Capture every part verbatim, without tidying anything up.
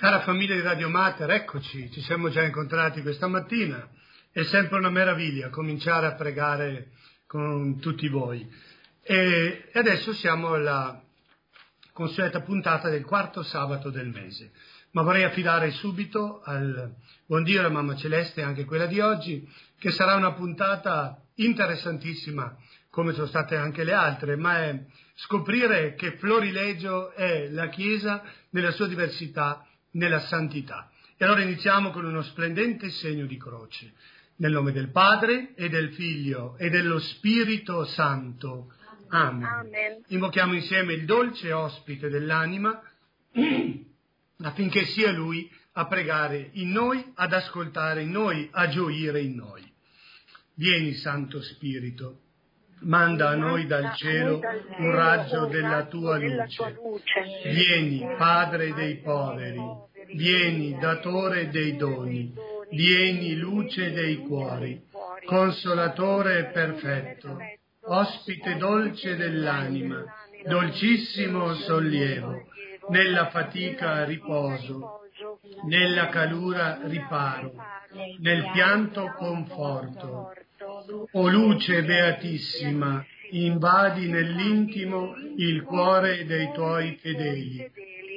Cara famiglia di Radio Mater, eccoci, ci siamo già incontrati questa mattina. È sempre una meraviglia cominciare a pregare con tutti voi. E adesso siamo alla consueta puntata del quarto sabato del mese. Ma vorrei affidare subito al buon Dio e alla Mamma Celeste, anche quella di oggi, che sarà una puntata interessantissima, come sono state anche le altre, ma è scoprire che Florilegio è la Chiesa nella sua diversità, nella santità. E allora iniziamo con uno splendente segno di croce. Nel nome del Padre e del Figlio e dello Spirito Santo. Amen. Amen. Invochiamo insieme il dolce ospite dell'anima affinché sia Lui a pregare in noi, ad ascoltare in noi, a gioire in noi. Vieni, Santo Spirito, manda a noi dal cielo un raggio della tua luce. Vieni, Padre dei poveri, vieni, datore dei doni, vieni, luce dei cuori, consolatore perfetto, ospite dolce dell'anima, dolcissimo sollievo, nella fatica riposo, nella calura riparo, nel pianto conforto. O luce beatissima, invadi nell'intimo il cuore dei tuoi fedeli.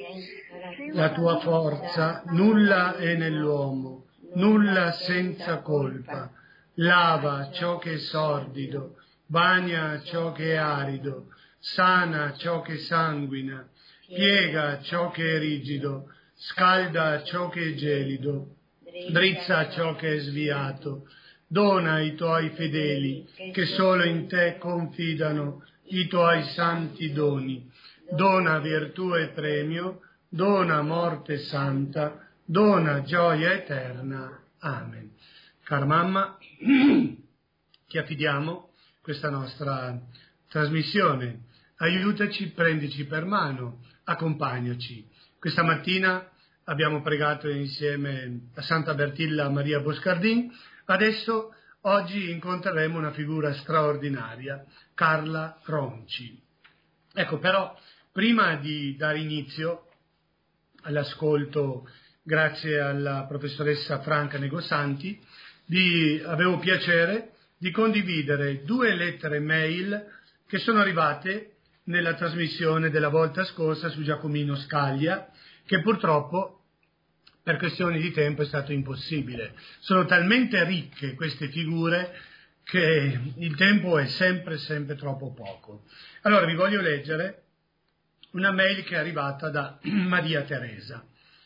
La tua forza nulla è nell'uomo, nulla senza colpa. Lava ciò che è sordido, bagna ciò che è arido, sana ciò che sanguina, piega ciò che è rigido, scalda ciò che è gelido, drizza ciò che è sviato. Dona ai tuoi fedeli, che solo in te confidano, i tuoi santi doni. Dona virtù e premio, dona morte santa, dona gioia eterna. Amen. Cara mamma, ti affidiamo questa nostra trasmissione. Aiutaci, prendici per mano, accompagnaci. Questa mattina abbiamo pregato insieme a Santa Bertilla Maria Boscardin. Adesso, oggi, incontreremo una figura straordinaria, Carla Ronci. Ecco, però, prima di dare inizio all'ascolto, grazie alla professoressa Franca Negosanti, di, avevo piacere di condividere due lettere mail che sono arrivate nella trasmissione della volta scorsa su Giacomino Scaglia, che purtroppo per questioni di tempo è stato impossibile. Sono talmente ricche queste figure che il tempo è sempre, sempre troppo poco. Allora vi voglio leggere una mail che è arrivata da Maria Teresa.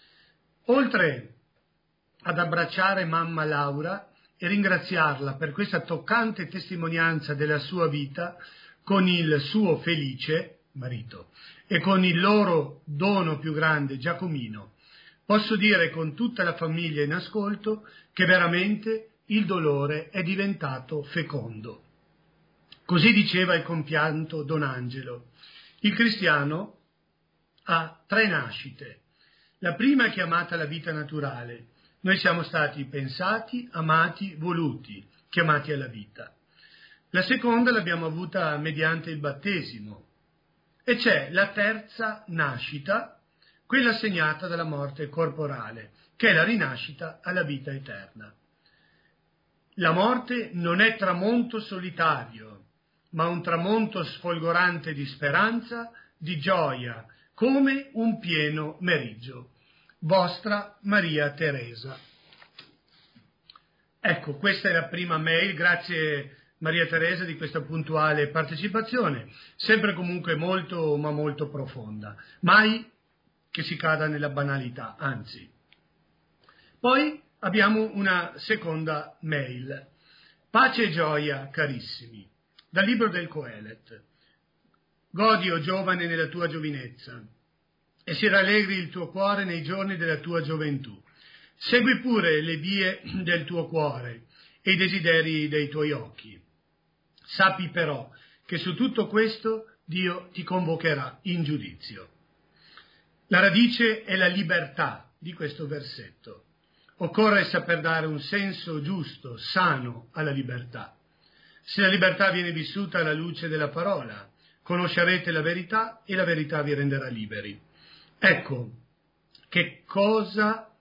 Oltre ad abbracciare mamma Laura e ringraziarla per questa toccante testimonianza della sua vita con il suo Felice, marito, e con il loro dono più grande, Giacomino, posso dire con tutta la famiglia in ascolto che veramente il dolore è diventato fecondo. Così diceva il compianto Don Angelo. Il cristiano ha tre nascite. La prima è chiamata la vita naturale. Noi siamo stati pensati, amati, voluti, chiamati alla vita. La seconda l'abbiamo avuta mediante il battesimo. E c'è la terza nascita, quella segnata dalla morte corporale, che è la rinascita alla vita eterna. La morte non è tramonto solitario, ma un tramonto sfolgorante di speranza, di gioia, come un pieno meriggio. Vostra Maria Teresa. Ecco, questa è la prima mail, grazie Maria Teresa di questa puntuale partecipazione, sempre comunque molto, ma molto profonda. Mai che si cada nella banalità, anzi. Poi abbiamo una seconda mail. Pace e gioia, carissimi. Dal libro del Coelet. Godi, o giovane, nella tua giovinezza, e si rallegri il tuo cuore nei giorni della tua gioventù. Segui pure le vie del tuo cuore e i desideri dei tuoi occhi. Sappi però che su tutto questo Dio ti convocherà in giudizio. La radice è la libertà di questo versetto. Occorre saper dare un senso giusto, sano alla libertà. Se la libertà viene vissuta alla luce della parola, conoscerete la verità e la verità vi renderà liberi. Ecco, che cosa,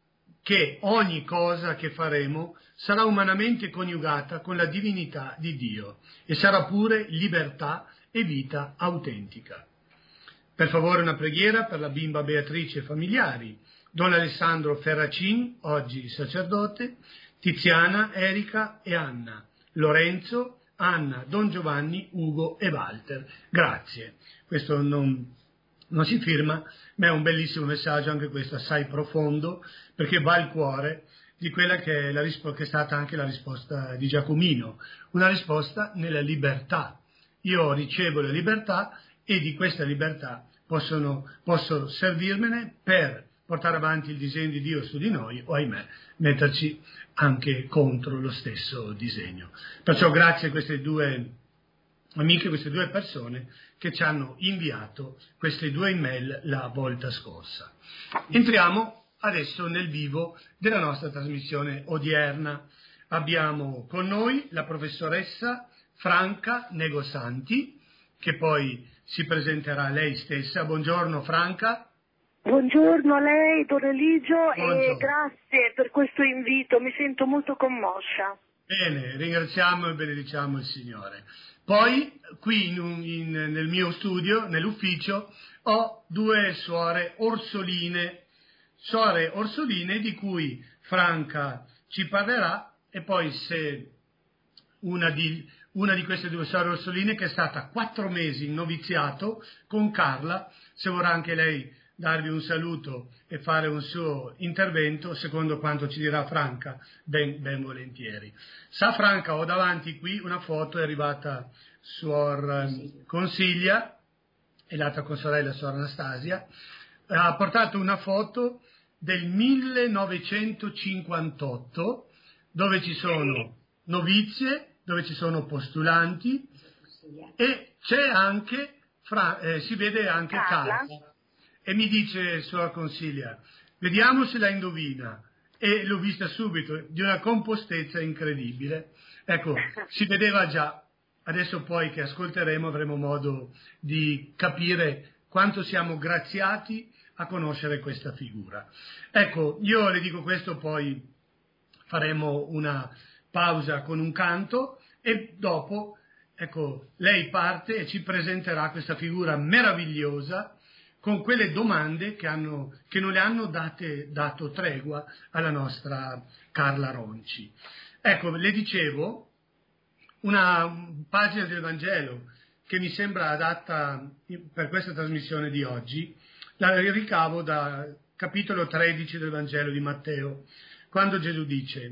che ogni cosa che faremo sarà umanamente coniugata con la divinità di Dio e sarà pure libertà e vita autentica. Per favore una preghiera per la bimba Beatrice e familiari, Don Alessandro Ferracin, oggi sacerdote, Tiziana, Erika e Anna, Lorenzo, Anna, Don Giovanni, Ugo e Walter. Grazie. Questo non, non si firma, ma è un bellissimo messaggio, anche questo assai profondo, perché va al cuore di quella che è, la rispo- che è stata anche la risposta di Giacomino, una risposta nella libertà. Io ricevo la libertà e di questa libertà possono, posso servirmene per portare avanti il disegno di Dio su di noi o, ahimè, metterci anche contro lo stesso disegno. Perciò grazie a queste due amiche, queste due persone che ci hanno inviato queste due email la volta scorsa. Entriamo adesso nel vivo della nostra trasmissione odierna. Abbiamo con noi la professoressa Franca Negosanti, che poi si presenterà lei stessa. Buongiorno Franca. Buongiorno a lei, Don Eligio, Buongiorno. E grazie per questo invito, mi sento molto commoscia. Bene, ringraziamo e benediciamo il Signore. Poi, qui in un, in, nel mio studio, nell'ufficio, ho due suore orsoline, suore orsoline di cui Franca ci parlerà, e poi se una di, una di queste due suore orsoline, che è stata quattro mesi in noviziato con Carla, se vorrà anche lei darvi un saluto e fare un suo intervento, secondo quanto ci dirà Franca, ben, ben volentieri. Sa Franca, ho davanti qui una foto, è arrivata suor Consiglia, e l'altra consorella suor Anastasia, ha portato una foto del millenovecentocinquantotto, dove ci sono novizie, dove ci sono postulanti, e c'è anche, Fra, eh, si vede anche Carla. E mi dice suor Consiglia, vediamo se la indovina. E l'ho vista subito, di una compostezza incredibile. Ecco, si vedeva già. Adesso poi che ascolteremo avremo modo di capire quanto siamo graziati a conoscere questa figura. Ecco, io le dico questo, poi faremo una pausa con un canto e dopo, ecco, lei parte e ci presenterà questa figura meravigliosa con quelle domande che, hanno, che non le hanno date, dato tregua alla nostra Carla Ronci. Ecco, le dicevo, una pagina del Vangelo che mi sembra adatta per questa trasmissione di oggi, la ricavo dal capitolo tredici del Vangelo di Matteo, quando Gesù dice: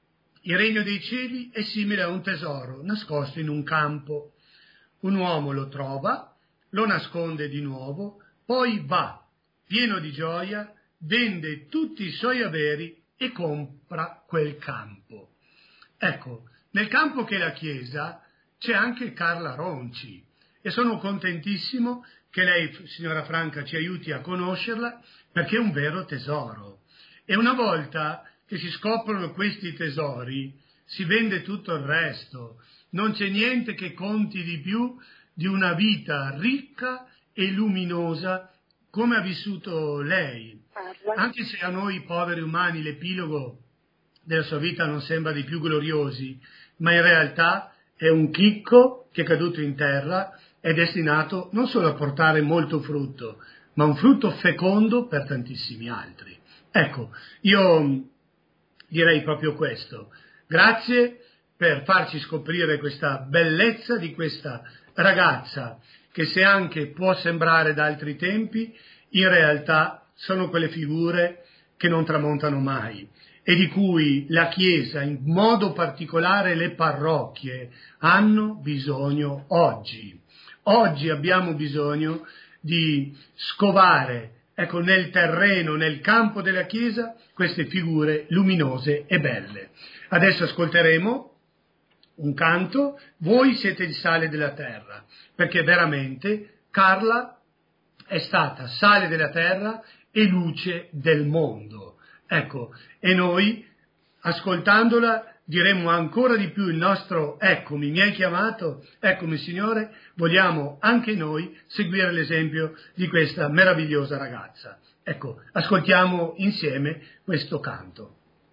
il regno dei cieli è simile a un tesoro nascosto in un campo. Un uomo lo trova, lo nasconde di nuovo, poi va, pieno di gioia, vende tutti i suoi averi e compra quel campo. Ecco, nel campo che è la Chiesa c'è anche Carla Ronci e sono contentissimo che lei, signora Franca, ci aiuti a conoscerla, perché è un vero tesoro. E una volta che si scoprono questi tesori, si vende tutto il resto. Non c'è niente che conti di più di una vita ricca e luminosa come ha vissuto lei. Anche se a noi poveri umani l'epilogo della sua vita non sembra dei più gloriosi, ma in realtà è un chicco che è caduto in terra, è destinato non solo a portare molto frutto, ma un frutto fecondo per tantissimi altri. Ecco, io direi proprio questo. Grazie per farci scoprire questa bellezza di questa ragazza, che se anche può sembrare da altri tempi, in realtà sono quelle figure che non tramontano mai e di cui la Chiesa, in modo particolare le parrocchie, hanno bisogno oggi. Oggi abbiamo bisogno di scovare, ecco, nel terreno, nel campo della Chiesa, queste figure luminose e belle. Adesso ascolteremo un canto, Voi siete il sale della terra, perché veramente Carla è stata sale della terra e luce del mondo. Ecco, e noi, ascoltandola, diremmo ancora di più il nostro eccomi, mi hai chiamato, eccomi Signore, vogliamo anche noi seguire l'esempio di questa meravigliosa ragazza. Ecco, ascoltiamo insieme questo canto.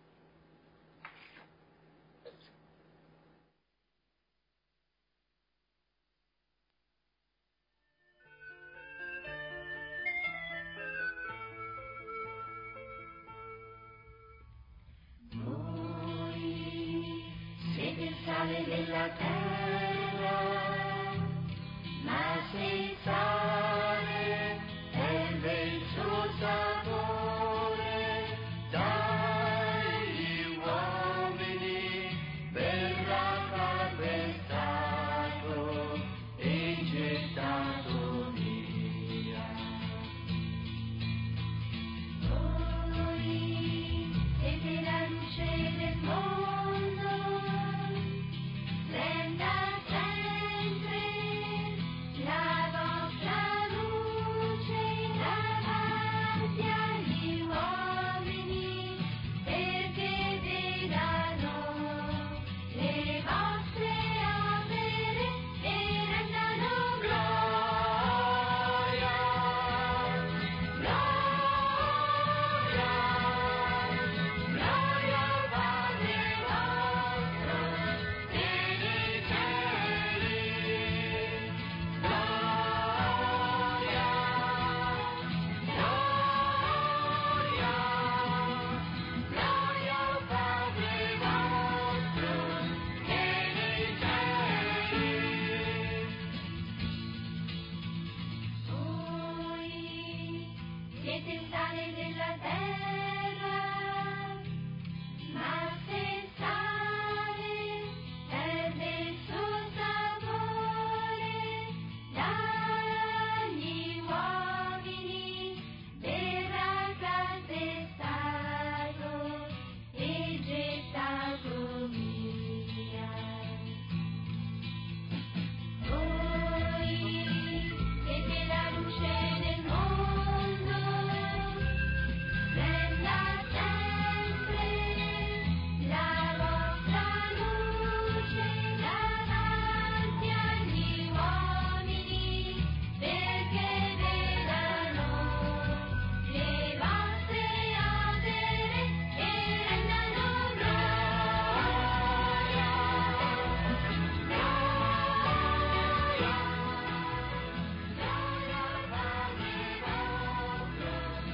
Della terra, ma se sale perde il suo sapore, dagli uomini verrà calpestato e gettato via. Voi siete la luce del mondo. Senta sempre la vostra luce davanti agli uomini, perché vedano le vostre opere e rendano gloria, gloria, gloria al Padre vostro. Siete il sale della terra, ma se sale perde il suo sapore, dagli uomini verrà calpestato e gettato via. Voi siete la luce del mondo. Senta sempre la vostra luce davanti agli uomini, perché vedano le vostre opere e rendano gloria, gloria, gloria al Padre vostro.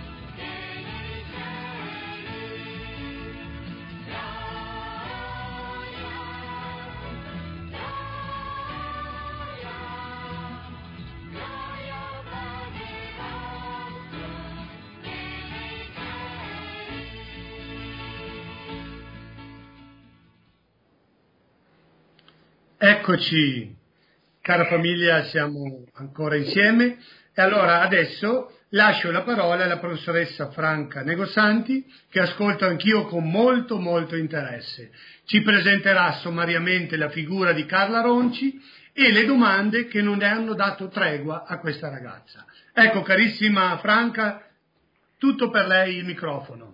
Eccoci, cara famiglia, siamo ancora insieme e allora adesso lascio la parola alla professoressa Franca Negosanti, che ascolto anch'io con molto molto interesse. Ci presenterà sommariamente la figura di Carla Ronci e le domande che non ne hanno dato tregua a questa ragazza. Ecco, carissima Franca, tutto per lei, il microfono.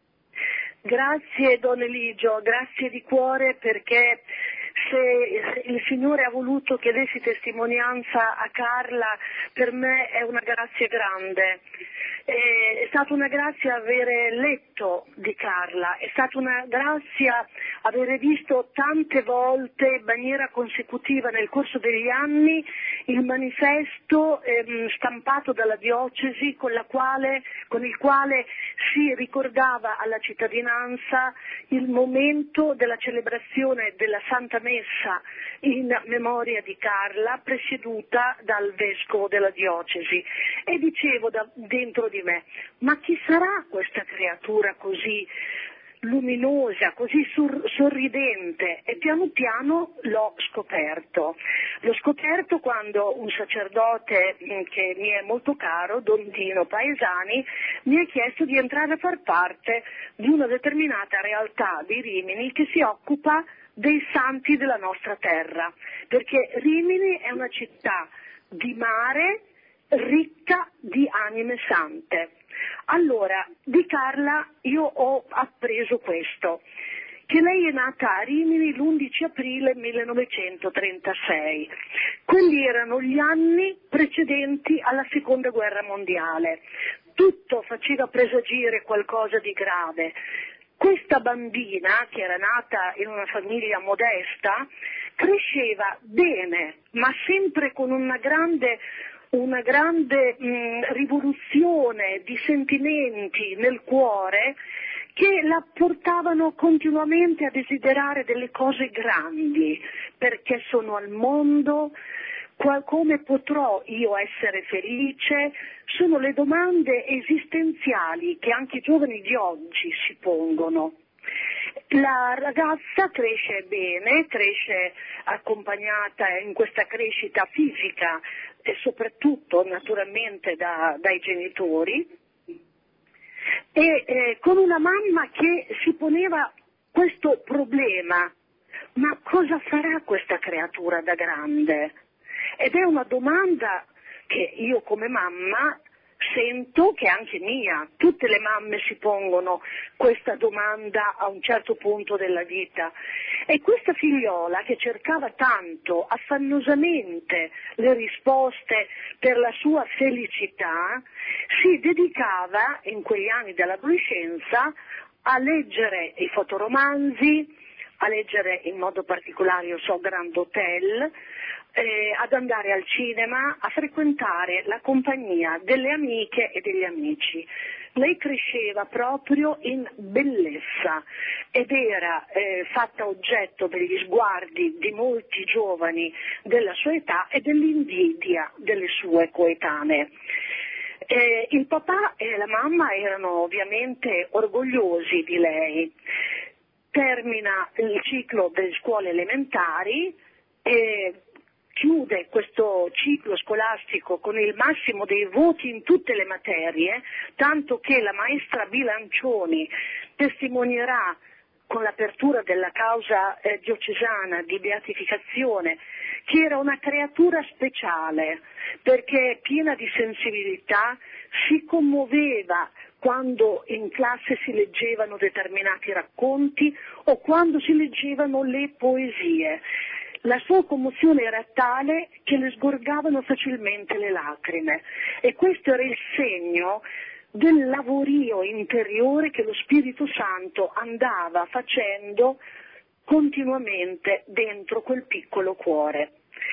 Grazie Don Eligio, grazie di cuore, perché se il Signore ha voluto che dessi testimonianza a Carla, per me è una grazia grande. È stata una grazia avere letto di Carla, è stata una grazia avere visto tante volte in maniera consecutiva nel corso degli anni il manifesto ehm, stampato dalla diocesi con, la quale, con il quale si ricordava alla cittadinanza il momento della celebrazione della Santa Messa in memoria di Carla, presieduta dal vescovo della diocesi. E dicevo da, dentro di me, ma chi sarà questa creatura così luminosa, così sur- sorridente? E piano piano l'ho scoperto. L'ho scoperto quando un sacerdote mh, che mi è molto caro, Don Dino Paesani, mi ha chiesto di entrare a far parte di una determinata realtà di Rimini che si occupa dei santi della nostra terra, perché Rimini è una città di mare ricca di anime sante. Allora, di Carla io ho appreso questo, che lei è nata a Rimini l'undici aprile millenovecentotrentasei. Quelli erano gli anni precedenti alla seconda guerra mondiale. tutto faceva presagire qualcosa di grave. Questa bambina, che era nata in una famiglia modesta, cresceva bene, ma sempre con una grande, una grande mh, rivoluzione di sentimenti nel cuore che la portavano continuamente a desiderare delle cose grandi. Perché sono al mondo? Come potrò io essere felice? Sono le domande esistenziali che anche i giovani di oggi si pongono. La ragazza cresce bene, cresce accompagnata in questa crescita fisica e soprattutto naturalmente da, dai genitori, e eh, con una mamma che si poneva questo problema: ma cosa farà questa creatura da grande? Ed è una domanda che io come mamma sento che è anche mia. Tutte le mamme si pongono questa domanda a un certo punto della vita. E questa figliola, che cercava tanto, affannosamente, le risposte per la sua felicità, si dedicava in quegli anni dell'adolescenza a leggere i fotoromanzi, a leggere in modo particolare, io so, Grand Hotel, eh, ad andare al cinema, a frequentare la compagnia delle amiche e degli amici. Lei cresceva proprio in bellezza ed era eh, fatta oggetto degli sguardi di molti giovani della sua età e dell'invidia delle sue coetanee. Eh, il papà e la mamma erano ovviamente orgogliosi di lei. Termina il ciclo delle scuole elementari e chiude questo ciclo scolastico con il massimo dei voti in tutte le materie, tanto che la maestra Bilancioni testimonierà con l'apertura della causa eh, diocesana di beatificazione che era una creatura speciale, perché piena di sensibilità, si commuoveva quando in classe si leggevano determinati racconti o quando si leggevano le poesie. La sua commozione era tale che le sgorgavano facilmente le lacrime, e questo era il segno del lavorio interiore che lo Spirito Santo andava facendo continuamente dentro quel piccolo cuore.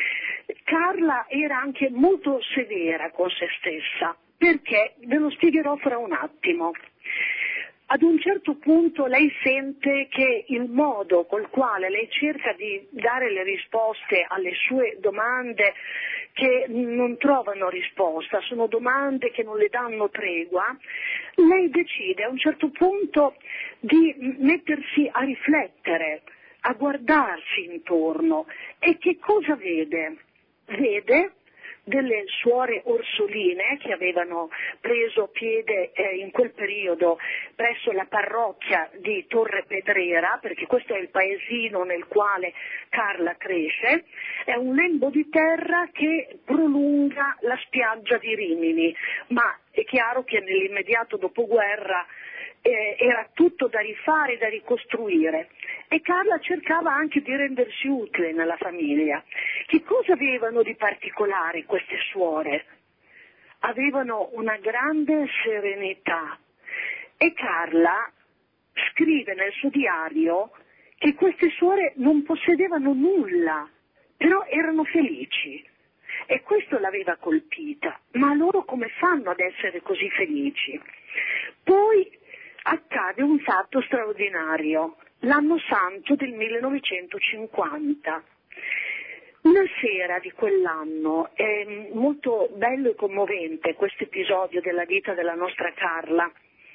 Carla era anche molto severa con se stessa, perché ve lo spiegherò fra un attimo. Ad un certo punto lei sente che il modo col quale lei cerca di dare le risposte alle sue domande che non trovano risposta, sono domande che non le danno tregua, lei decide a un certo punto di mettersi a riflettere, a guardarsi intorno. E che cosa vede? Vede delle suore orsoline che avevano preso piede eh, in quel periodo presso la parrocchia di Torre Pedrera, perché questo è il paesino nel quale Carla cresce. È un lembo di terra che prolunga la spiaggia di Rimini, ma è chiaro che nell'immediato dopoguerra Eh, era tutto da rifare, da ricostruire, e Carla cercava anche di rendersi utile nella famiglia. Che cosa avevano di particolare queste suore? Avevano una grande serenità, e Carla scrive nel suo diario che queste suore non possedevano nulla, però erano felici, e questo l'aveva colpita. Ma loro come fanno ad essere così felici? Poi accade un fatto straordinario, l'anno santo del millenovecentocinquanta. Una sera di quell'anno, è molto bello e commovente questo episodio della vita della nostra Carla,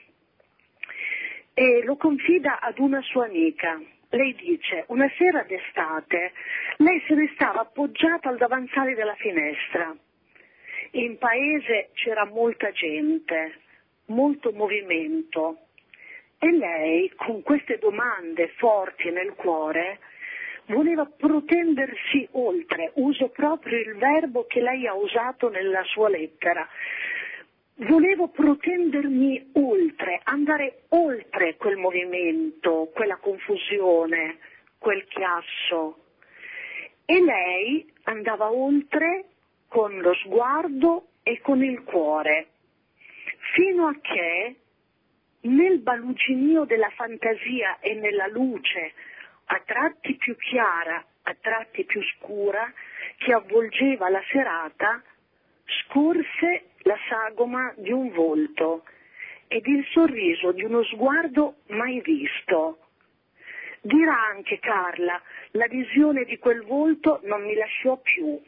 e lo confida ad una sua amica. Lei dice: una sera d'estate lei se ne stava appoggiata al davanzale della finestra. In paese c'era molta gente, molto movimento, e lei, con queste domande forti nel cuore, voleva protendersi oltre. Uso proprio il verbo che lei ha usato nella sua lettera. Volevo protendermi oltre, andare oltre quel movimento, quella confusione, quel chiasso. E lei andava oltre con lo sguardo e con il cuore. fino a che nel baluginio della fantasia e nella luce, a tratti più chiara, a tratti più scura, che avvolgeva la serata, scorse la sagoma di un volto ed il sorriso di uno sguardo mai visto. Dirà anche Carla, la visione di quel volto non mi lasciò più,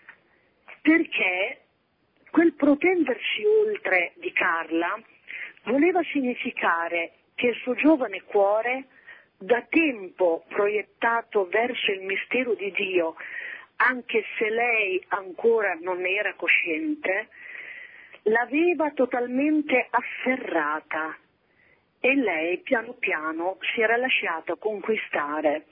perché quel protendersi oltre di Carla voleva significare che il suo giovane cuore, da tempo proiettato verso il mistero di Dio, anche se lei ancora non ne era cosciente, l'aveva totalmente afferrata e lei piano piano si era lasciata conquistare.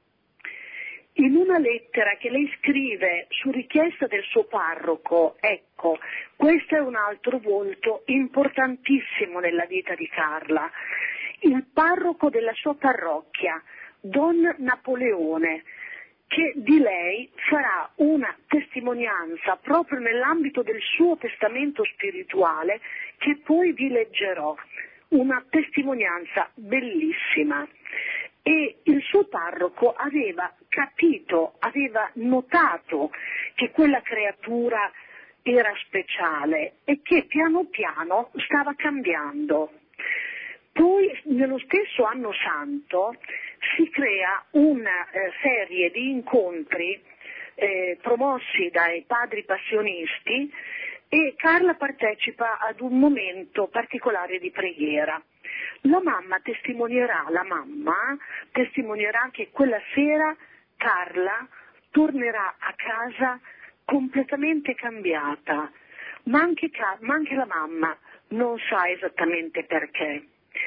In una lettera che lei scrive su richiesta del suo parroco, ecco, questo è un altro volto importantissimo nella vita di Carla, il parroco della sua parrocchia, Don Napoleone, che di lei farà una testimonianza proprio nell'ambito del suo testamento spirituale che poi vi leggerò, una testimonianza bellissima. E il suo parroco aveva capito, aveva notato che quella creatura era speciale e che piano piano stava cambiando. Poi nello stesso anno santo si crea una eh, serie di incontri eh, promossi dai padri passionisti e Carla partecipa ad un momento particolare di preghiera. La mamma testimonierà, la mamma testimonierà che quella sera Carla tornerà a casa completamente cambiata, ma anche, ma anche la mamma non sa esattamente perché.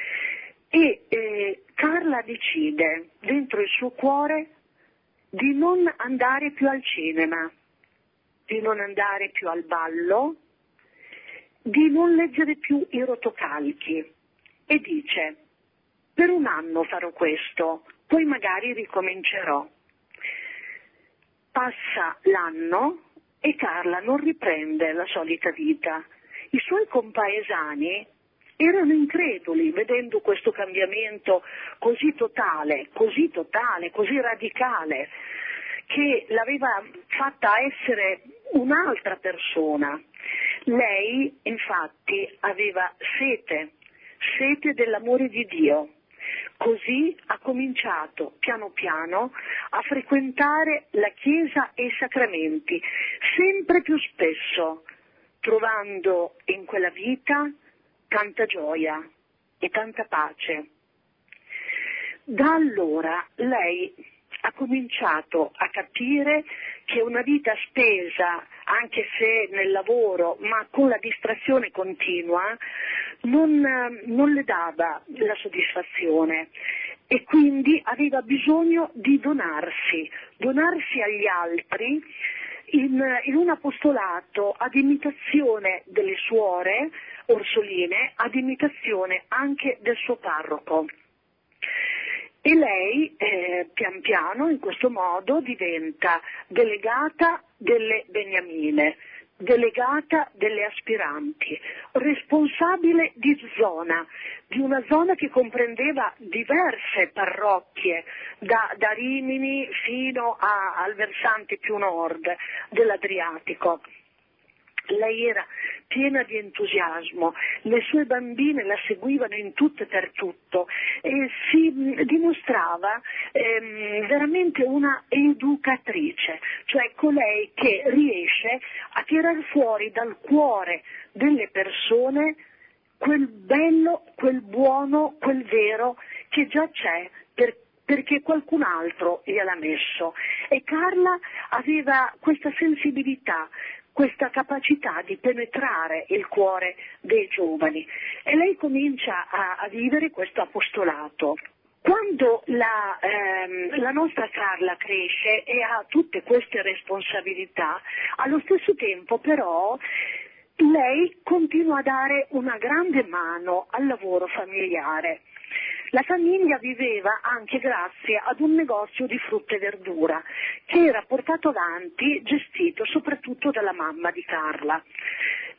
E eh, Carla decide dentro il suo cuore di non andare più al cinema, di non andare più al ballo, di non leggere più i rotocalchi e dice: per un anno farò questo, poi magari ricomincerò. Passa l'anno e Carla non riprende la solita vita. I suoi compaesani erano increduli vedendo questo cambiamento così totale, così totale, così radicale, che l'aveva fatta essere un'altra persona. Lei, infatti, aveva sete, sete dell'amore di Dio. Così ha cominciato piano piano a frequentare la Chiesa e i sacramenti, sempre più spesso, trovando in quella vita tanta gioia e tanta pace. Da allora lei ha cominciato a capire che una vita spesa, anche se nel lavoro, ma con la distrazione continua, non, non le dava la soddisfazione e quindi aveva bisogno di donarsi, donarsi agli altri in, in un apostolato ad imitazione delle suore orsoline, ad imitazione anche del suo parroco. E lei eh, pian piano in questo modo diventa delegata delle beniamine, delegata delle aspiranti, responsabile di zona, di una zona che comprendeva diverse parrocchie, da, da Rimini fino a, al versante più nord dell'Adriatico. Lei era piena di entusiasmo, le sue bambine la seguivano in tutto e per tutto e si dimostrava ehm, veramente una educatrice, cioè colei che riesce a tirar fuori dal cuore delle persone quel bello, quel buono, quel vero che già c'è per perché qualcun altro gliel'ha messo. E Carla aveva questa sensibilità, questa capacità di penetrare il cuore dei giovani e lei comincia a, a vivere questo apostolato. Quando la, ehm, la nostra Carla cresce e ha tutte queste responsabilità, allo stesso tempo però lei continua a dare una grande mano al lavoro familiare. La famiglia viveva anche grazie ad un negozio di frutta e verdura che era portato avanti, gestito soprattutto dalla mamma di Carla.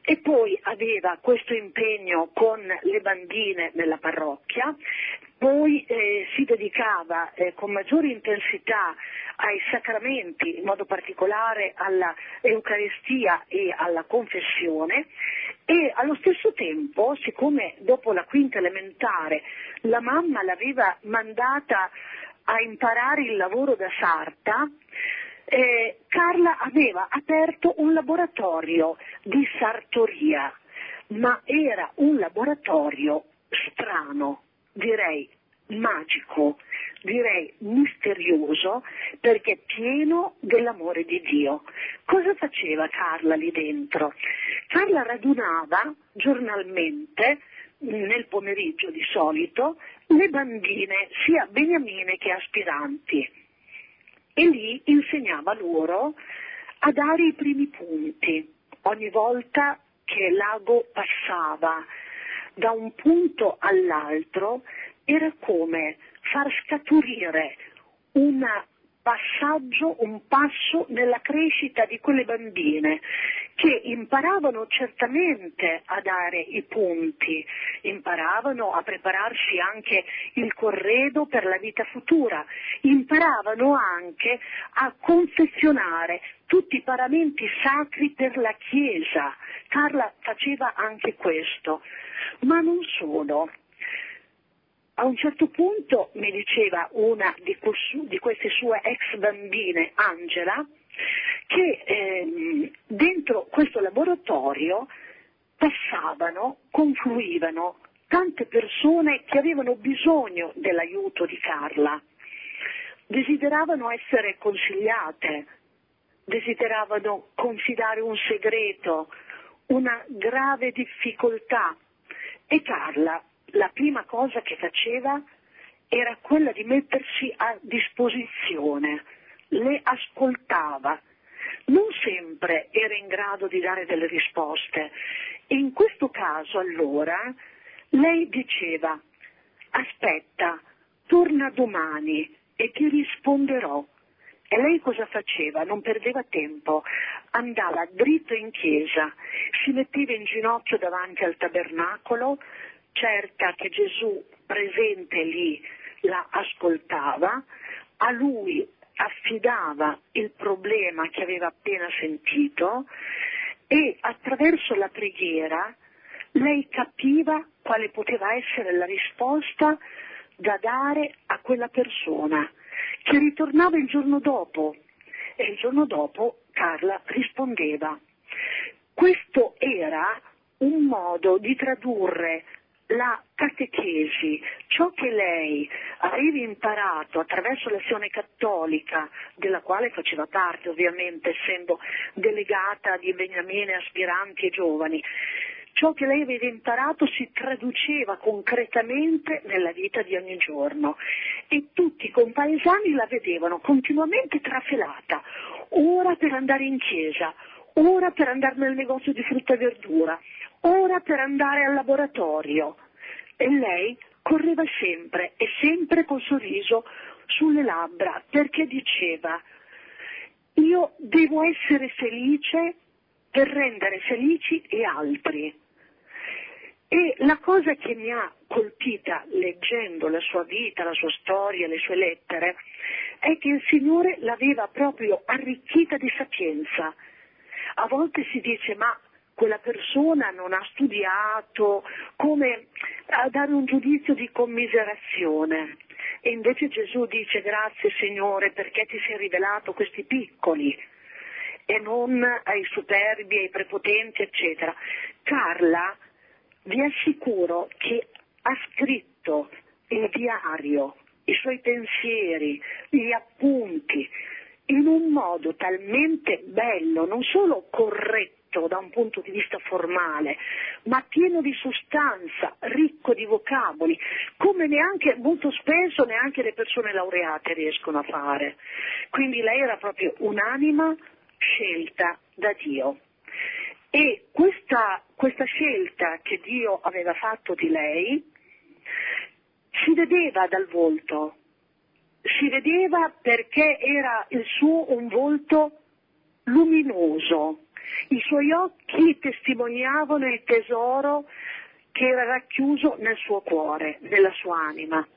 e poi aveva questo impegno con le bambine nella parrocchia, poi eh, si dedicava eh, con maggiore intensità ai sacramenti, in modo particolare alla Eucaristia e alla confessione, e allo stesso tempo, siccome dopo la quinta elementare la mamma l'aveva mandata a imparare il lavoro da sarta, eh, Carla aveva aperto un laboratorio di sartoria, ma era un laboratorio strano, direi magico, direi misterioso, perché pieno dell'amore di Dio. Cosa faceva Carla lì dentro? Carla radunava giornalmente, nel pomeriggio di solito, le bambine, sia beniamine che aspiranti, e lì insegnava loro a dare i primi punti. Ogni volta che l'ago passava da un punto all'altro era come far scaturire un passaggio, un passo nella crescita di quelle bambine che imparavano certamente a dare i punti, imparavano a prepararsi anche il corredo per la vita futura, imparavano anche a confezionare tutti i paramenti sacri per la Chiesa. Carla faceva anche questo, ma non solo. A un certo punto mi diceva una di, cos- di queste sue ex bambine, Angela, che ehm, dentro questo laboratorio passavano, confluivano tante persone che avevano bisogno dell'aiuto di Carla, desideravano essere consigliate, desideravano confidare un segreto, una grave difficoltà, e Carla la prima cosa che faceva era quella di mettersi a disposizione, le ascoltava, non sempre era in grado di dare delle risposte, e in questo caso allora lei diceva: aspetta, torna domani e ti risponderò. E lei cosa faceva? Non perdeva tempo, andava dritto in chiesa, si metteva in ginocchio davanti al tabernacolo, certa che Gesù presente lì la ascoltava, a lui affidava il problema che aveva appena sentito, e attraverso la preghiera lei capiva quale poteva essere la risposta da dare a quella persona, che ritornava il giorno dopo, e il giorno dopo Carla rispondeva. Questo era un modo di tradurre la catechesi, ciò che lei aveva imparato attraverso l'azione cattolica, della quale faceva parte ovviamente essendo delegata di beniamine, aspiranti e giovani. Ciò che lei aveva imparato si traduceva concretamente nella vita di ogni giorno, e tutti i compaesani la vedevano continuamente trafelata, ora per andare in chiesa, ora per andare nel negozio di frutta e verdura, ora per andare al laboratorio, e lei correva sempre e sempre col sorriso sulle labbra, perché diceva: io devo essere felice per rendere felici gli altri. E la cosa che mi ha colpita leggendo la sua vita, la sua storia, le sue lettere, è che il Signore l'aveva proprio arricchita di sapienza. A volte si dice: ma quella persona non ha studiato, come a dare un giudizio di commiserazione. E invece Gesù dice: grazie Signore perché ti sei rivelato questi piccoli e non ai superbi, ai prepotenti, eccetera. Carla, vi assicuro che ha scritto il diario, i suoi pensieri, gli appunti, in un modo talmente bello, non solo corretto da un punto di vista formale, ma pieno di sostanza, ricco di vocaboli, come neanche, molto spesso neanche le persone laureate riescono a fare. Quindi lei era proprio un'anima scelta da Dio. E questa, questa scelta che Dio aveva fatto di lei si vedeva dal volto, si vedeva perché era il suo un volto luminoso, I suoi occhi testimoniavano il tesoro che era racchiuso nel suo cuore, nella sua anima.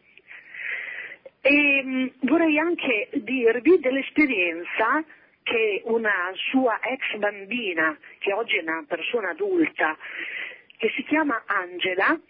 E mh, vorrei anche dirvi dell'esperienza che una sua ex bambina, che oggi è una persona adulta, che si chiama Angela,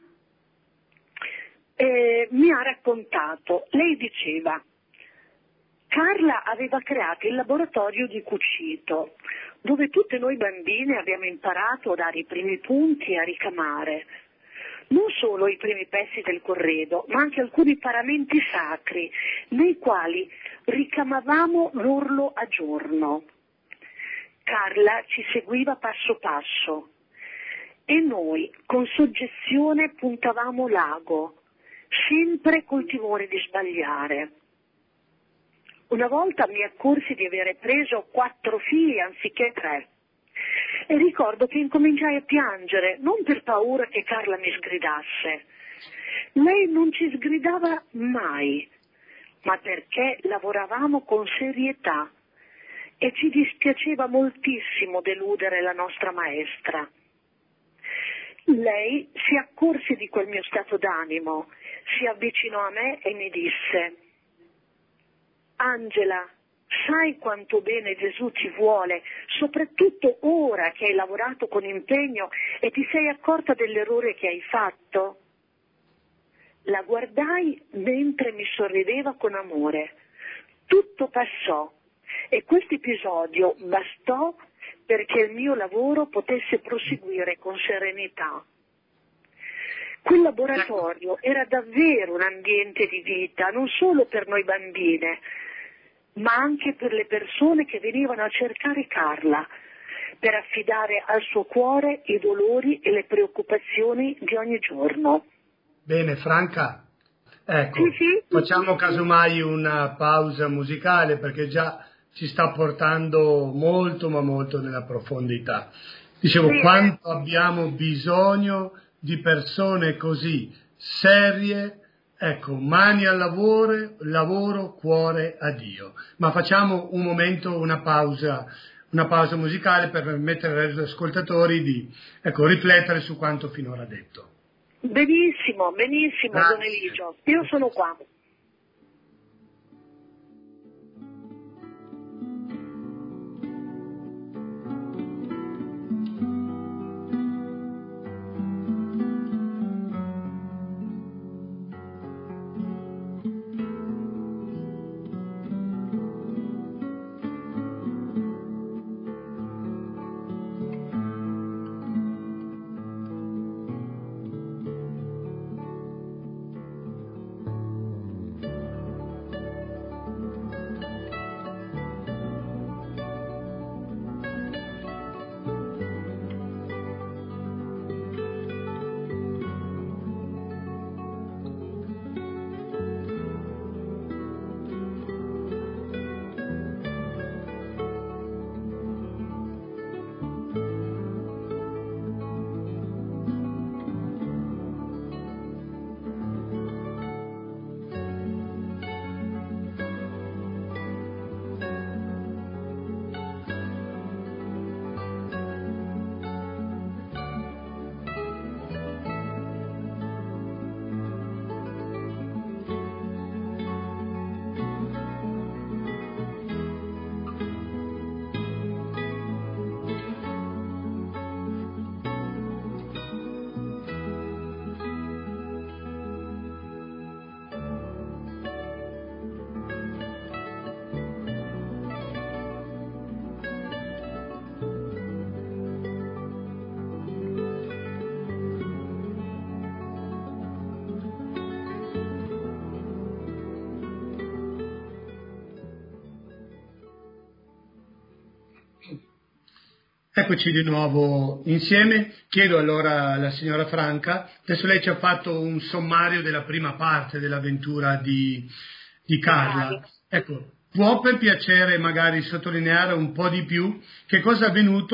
eh, mi ha raccontato. Lei diceva: Carla aveva creato il laboratorio di cucito, dove tutte noi bambine abbiamo imparato a dare i primi punti e a ricamare. Non solo i primi pezzi del corredo, ma anche alcuni paramenti sacri, nei quali ricamavamo l'orlo a giorno. Carla ci seguiva passo passo e noi con soggezione puntavamo l'ago, sempre col timore di sbagliare. Una volta mi accorsi di avere preso quattro fili anziché tre. E ricordo che incominciai a piangere, non per paura che Carla mi sgridasse. Lei non ci sgridava mai, ma perché lavoravamo con serietà e ci dispiaceva moltissimo deludere la nostra maestra. Lei si accorse di quel mio stato d'animo, si avvicinò a me e mi disse: Angela, sai quanto bene Gesù ti vuole, soprattutto ora che hai lavorato con impegno e ti sei accorta dell'errore che hai fatto? La guardai mentre mi sorrideva con amore. Tutto passò e questo episodio bastò perché il mio lavoro potesse proseguire con serenità. Quel laboratorio era davvero un ambiente di vita, non solo per noi bambine, ma anche per le persone che venivano a cercare Carla, per affidare al suo cuore i dolori e le preoccupazioni di ogni giorno. Bene, Franca, ecco, Sì, sì. facciamo casomai una pausa musicale perché già ci sta portando molto ma molto nella profondità. Dicevo, Sì. quanto abbiamo bisogno di persone così serie, ecco, mani al lavoro, lavoro, cuore a Dio. Ma facciamo un momento, una pausa, una pausa musicale per permettere agli ascoltatori di, ecco, riflettere su quanto finora detto. Benissimo, benissimo, Grazie. Don Eligio. Io sono qua. Eccoci di nuovo insieme. Chiedo allora alla signora Franca, adesso lei ci ha fatto un sommario della prima parte dell'avventura di, di Carla. Ecco, può per piacere magari sottolineare un po' di più che cosa è avvenuto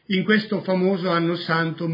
in questo famoso anno santo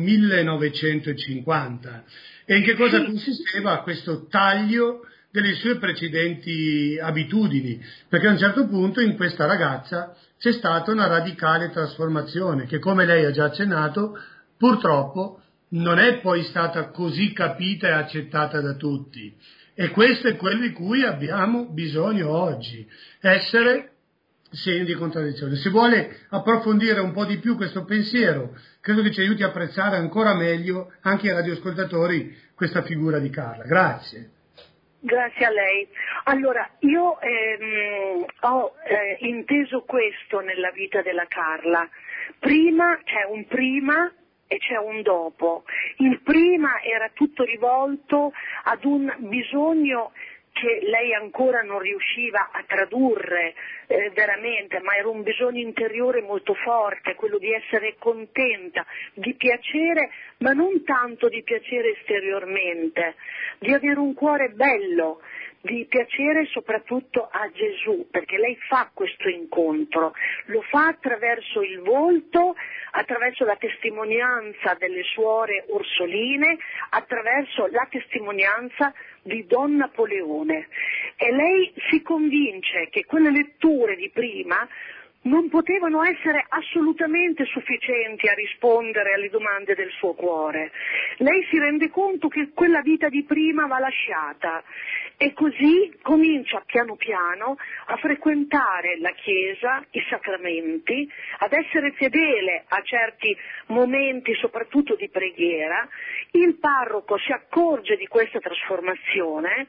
millenovecentocinquanta. E in che cosa Sì. consisteva questo taglio delle sue precedenti abitudini? Perché a un certo punto in questa ragazza c'è stata una radicale trasformazione che, come lei ha già accennato, purtroppo non è poi stata così capita e accettata da tutti. E questo è quello di cui abbiamo bisogno oggi, essere segni di contraddizione. Se vuole approfondire un po' di più questo pensiero, credo che ci aiuti a apprezzare ancora meglio anche ai radioascoltatori questa figura di Carla. Grazie. Grazie a lei. Allora, io ehm, ho eh, inteso questo nella vita della Carla. Prima c'è un prima e c'è un dopo. Il prima era tutto rivolto ad un bisogno che lei ancora non riusciva a tradurre eh, veramente, ma era un bisogno interiore molto forte, quello di essere contenta, di piacere, ma non tanto di piacere esteriormente, di avere un cuore bello, di piacere soprattutto a Gesù, perché lei fa questo incontro, lo fa attraverso il volto, attraverso la testimonianza delle suore orsoline, attraverso la testimonianza di Don Napoleone, e lei si convince che quelle letture di prima non potevano essere assolutamente sufficienti a rispondere alle domande del suo cuore. Lei si rende conto che quella vita di prima va lasciata e così comincia piano piano a frequentare la Chiesa, i sacramenti, ad essere fedele a certi momenti soprattutto di preghiera. Il parroco si accorge di questa trasformazione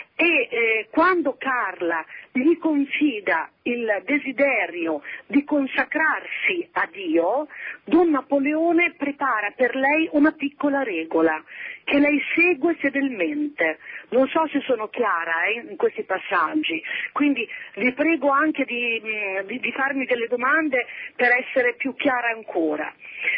e eh, quando Carla gli confida il desiderio di consacrarsi a Dio, Don Napoleone prepara per lei una piccola regola che lei segue fedelmente. Non so se sono chiara eh, in questi passaggi, quindi vi prego anche di, di, di farmi delle domande per essere più chiara ancora.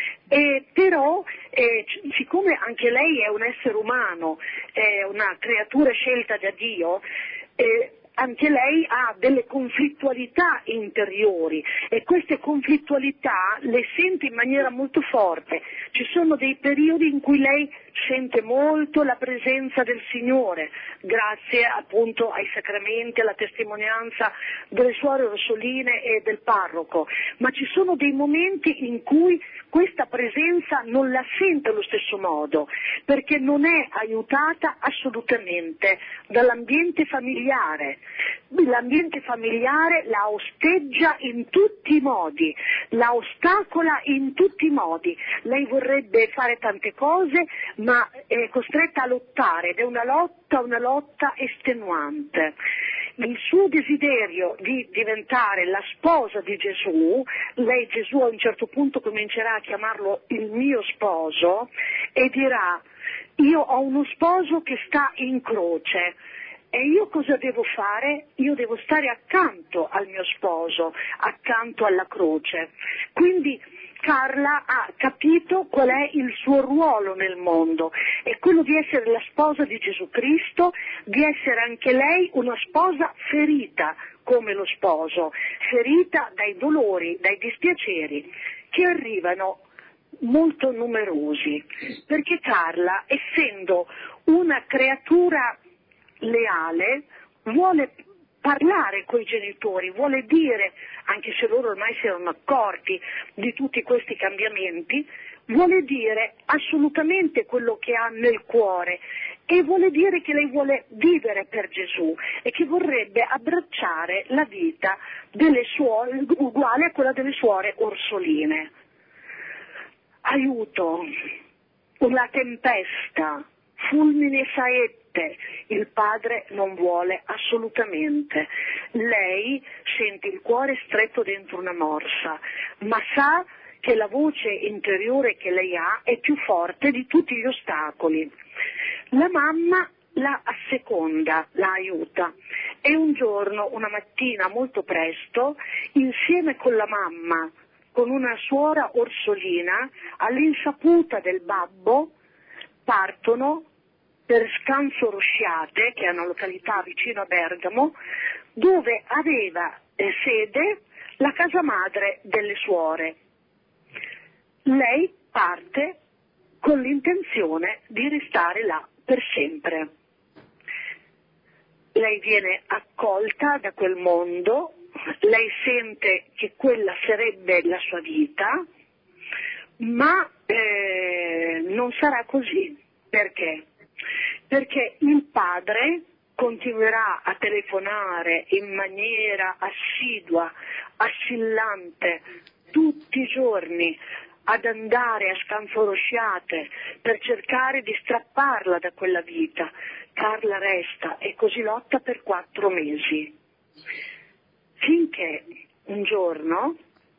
E però, eh, siccome anche lei è un essere umano, è una creatura scelta da Dio, eh, anche lei ha delle conflittualità interiori e queste conflittualità le sente in maniera molto forte. Ci sono dei periodi in cui lei sente molto la presenza del Signore, grazie appunto ai sacramenti, alla testimonianza delle suore orsoline e del parroco, ma ci sono dei momenti in cui questa presenza non la sente allo stesso modo, perché non è aiutata assolutamente dall'ambiente familiare. L'ambiente familiare la osteggia in tutti i modi, la ostacola in tutti i modi. Lei vorrebbe fare tante cose, ma è costretta a lottare ed è una lotta, una lotta estenuante. Il suo desiderio di diventare la sposa di Gesù, lei Gesù a un certo punto comincerà a chiamarlo il mio sposo e dirà: io ho uno sposo che sta in croce. E io cosa devo fare? Io devo stare accanto al mio sposo, accanto alla croce. Quindi Carla ha capito qual è il suo ruolo nel mondo, è quello di essere la sposa di Gesù Cristo, di essere anche lei una sposa ferita come lo sposo, ferita dai dolori, dai dispiaceri che arrivano molto numerosi, perché Carla, essendo una creatura leale, vuole parlare coi genitori, vuole dire, anche se loro ormai si erano accorti di tutti questi cambiamenti, vuole dire assolutamente quello che ha nel cuore e vuole dire che lei vuole vivere per Gesù e che vorrebbe abbracciare la vita delle suore uguale a quella delle suore orsoline. Aiuto, una tempesta, fulmini e saette, il padre non vuole assolutamente. Lei sente il cuore stretto dentro una morsa, ma sa che la voce interiore che lei ha è più forte di tutti gli ostacoli. La mamma la asseconda, la aiuta e un giorno, una mattina molto presto, insieme con la mamma, con una suora orsolina, all'insaputa del babbo, partono per Scanso Rosciate, che è una località vicino a Bergamo, dove aveva eh, sede la casa madre delle suore. lei parte con l'intenzione di restare là per sempre. Lei viene accolta da quel mondo, lei sente che quella sarebbe la sua vita, ma eh, non sarà così. Perché? Perché il padre continuerà a telefonare in maniera assidua, assillante, tutti i giorni, ad andare a scanforosciate per cercare di strapparla da quella vita. Carla resta e così lotta per quattro mesi, finché un giorno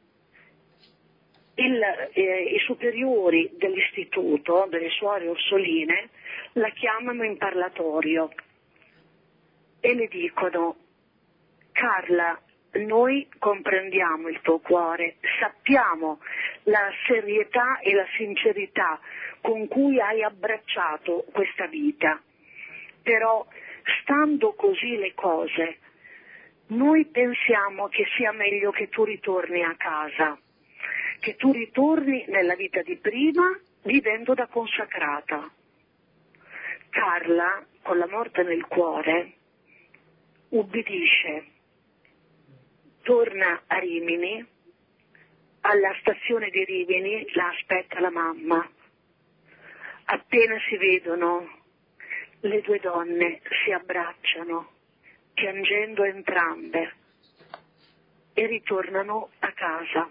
il, eh, i superiori dell'istituto, delle suore Orsoline, la chiamano in parlatorio e le dicono: Carla, noi comprendiamo il tuo cuore, sappiamo la serietà e la sincerità con cui hai abbracciato questa vita, però stando così le cose, noi pensiamo che sia meglio che tu ritorni a casa, che tu ritorni nella vita di prima vivendo da consacrata. Carla, con la morte nel cuore, ubbidisce, torna a Rimini, alla stazione di Rimini la aspetta la mamma. Appena si vedono, le due donne si abbracciano, piangendo entrambe, e ritornano a casa.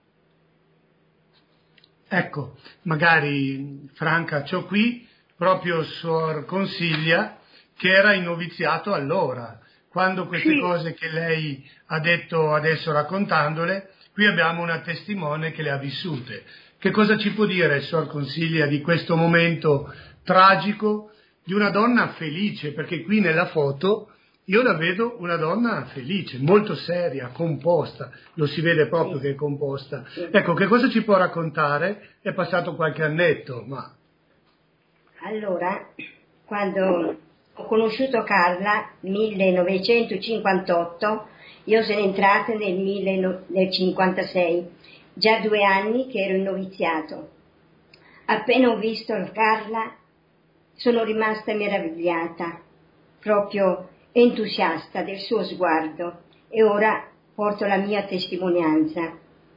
Ecco, magari Franca, c'ho qui proprio Suor Consiglia, che era in noviziato allora, quando queste Sì. cose che lei ha detto adesso raccontandole, qui abbiamo una testimone che le ha vissute. Che cosa ci può dire Suor Consiglia di questo momento tragico di una donna felice? Perché qui nella foto io la vedo una donna felice, molto seria, composta, lo si vede proprio che è composta. Ecco, che cosa ci può raccontare? È passato qualche annetto, ma... Allora, quando ho conosciuto Carla nel millenovecentocinquantotto, io sono entrata nel millenovecentocinquantasei, già due anni che ero in noviziato. Appena ho visto Carla sono rimasta meravigliata, proprio entusiasta del suo sguardo, e ora porto la mia testimonianza.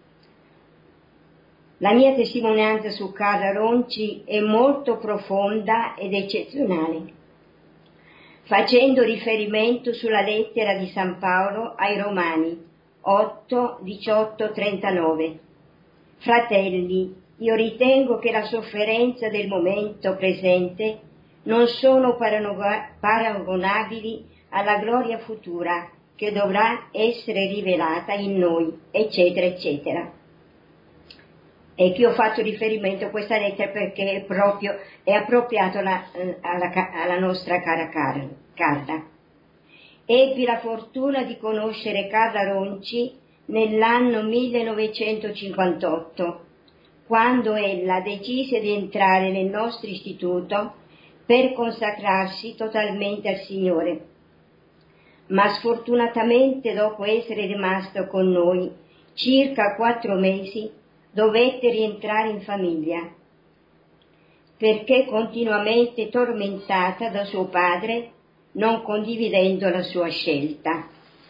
La mia testimonianza su Carla Ronci è molto profonda ed eccezionale, facendo riferimento sulla lettera di San Paolo ai Romani otto, diciotto, trentanove. Fratelli, io ritengo che la sofferenza del momento presente non sono paragonabili alla gloria futura che dovrà essere rivelata in noi, eccetera, eccetera. E che ho fatto riferimento a questa lettera perché è proprio è appropriato alla, alla, alla nostra cara Carla. Ebbi la fortuna di conoscere Carla Ronci nell'anno millenovecentocinquantotto, quando ella decise di entrare nel nostro istituto per consacrarsi totalmente al Signore. Ma sfortunatamente, dopo essere rimasto con noi circa quattro mesi, dovette rientrare in famiglia, perché continuamente tormentata da suo padre, non condividendo la sua scelta.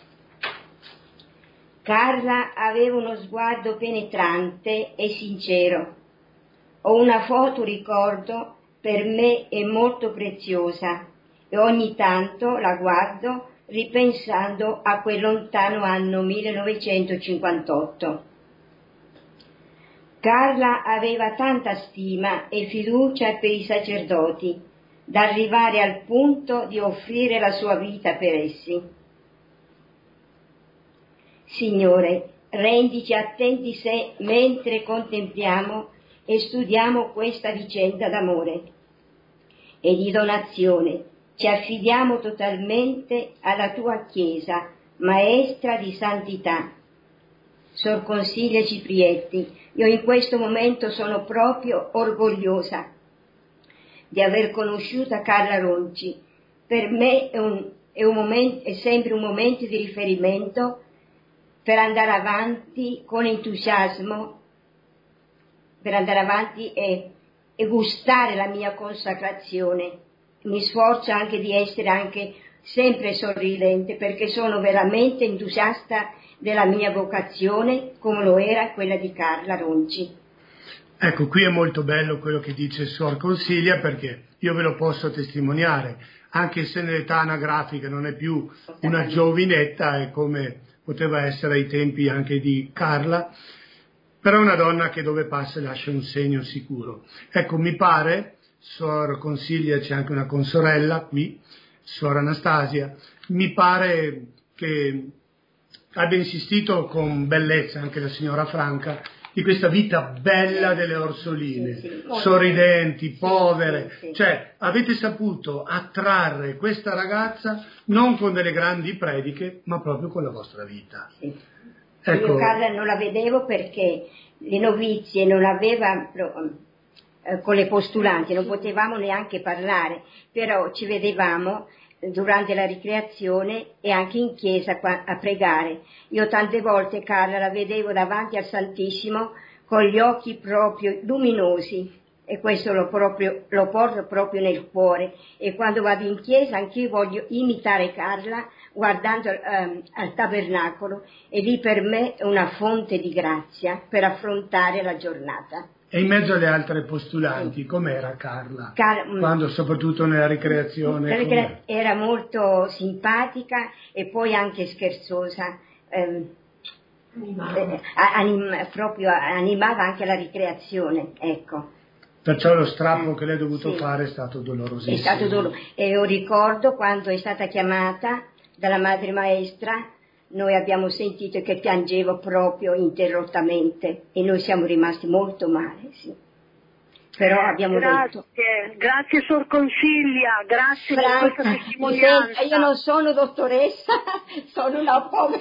Carla aveva uno sguardo penetrante e sincero. Ho una foto ricordo, per me è molto preziosa, e ogni tanto la guardo ripensando a quel lontano anno millenovecentocinquantotto. Carla aveva tanta stima e fiducia per i sacerdoti da arrivare al punto di offrire la sua vita per essi. Signore, rendici attenti se, mentre contempliamo e studiamo questa vicenda d'amore e di donazione, ci affidiamo totalmente alla tua Chiesa, maestra di santità. Sor Consiglia Ciprietti, io in questo momento sono proprio orgogliosa di aver conosciuto Carla Ronci. Per me è, un, è, un momento, è sempre un momento di riferimento per andare avanti con entusiasmo per andare avanti e, e gustare la mia consacrazione. Mi sforzo anche di essere anche sempre sorridente, perché sono veramente entusiasta della mia vocazione, come lo era quella di Carla Ronci. Ecco, qui è molto bello quello che dice Suor Consiglia, perché io ve lo posso testimoniare, anche se nell'età anagrafica non è più una giovinetta, è come poteva essere ai tempi anche di Carla, però è una donna che dove passa lascia un segno sicuro. Ecco, mi pare, Suor Consiglia, c'è anche una consorella qui, Suor Anastasia, mi pare che abbia insistito con bellezza anche la signora Franca di questa vita bella delle Orsoline, sì, sì, sorridenti, sì, povere, sì, sì. cioè avete saputo attrarre questa ragazza non con delle grandi prediche, ma proprio con la vostra vita. Sì. Ecco. Io Carla non la vedevo perché le novizie non aveva, eh, con le postulanti non potevamo neanche parlare, però ci vedevamo durante la ricreazione e anche in chiesa qua, a pregare. Io tante volte Carla la vedevo davanti al Santissimo con gli occhi proprio luminosi, e questo lo, proprio, lo porto proprio nel cuore, e quando vado in chiesa anch'io voglio imitare Carla guardando ehm, al tabernacolo, e lì per me è una fonte di grazia per affrontare la giornata. E in mezzo alle altre postulanti, sì. Com'era Carla? Car- Quando, soprattutto nella ricreazione? La ricre- era molto simpatica e poi anche scherzosa, ehm, eh, anim- proprio animava anche la ricreazione, ecco. Perciò lo strappo che lei ha dovuto sì. fare è stato dolorosissimo. È stato doloroso. E io ricordo quando è stata chiamata dalla madre maestra, noi abbiamo sentito che piangeva proprio interrottamente e noi siamo rimasti molto male, sì. Però abbiamo grazie, detto... Grazie Suor Consiglia, grazie Franca, per questa testimonianza. Io non sono dottoressa, sono una povera...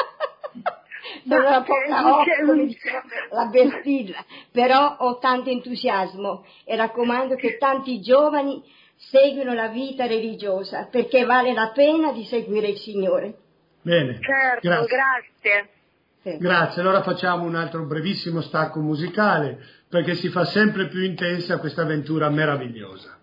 sono una povera occhio, la Bertilla, però ho tanto entusiasmo e raccomando che tanti giovani seguino la vita religiosa, perché vale la pena di seguire il Signore. Bene, certo, grazie. grazie. Sì. Grazie, allora facciamo un altro brevissimo stacco musicale, perché si fa sempre più intensa questa avventura meravigliosa.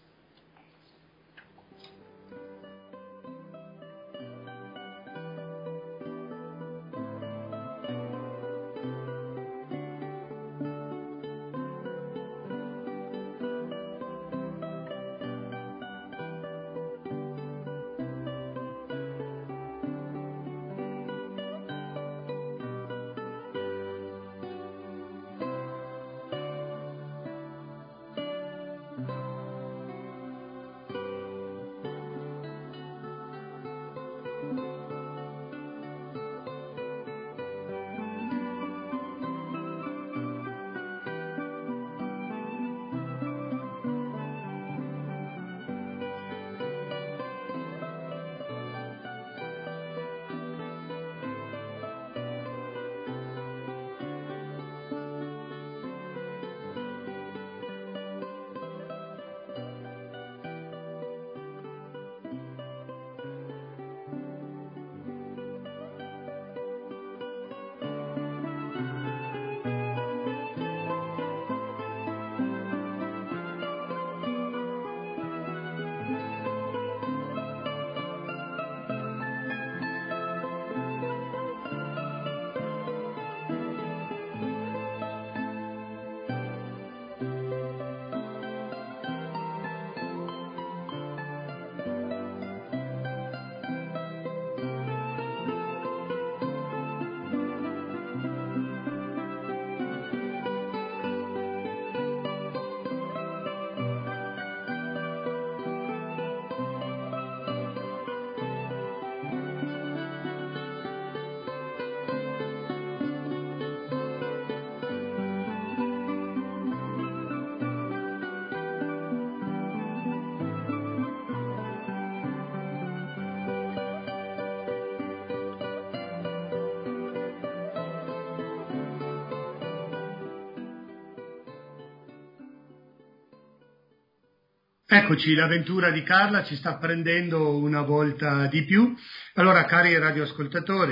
Eccoci, l'avventura di Carla ci sta prendendo una volta di più. Allora, cari radioascoltatori,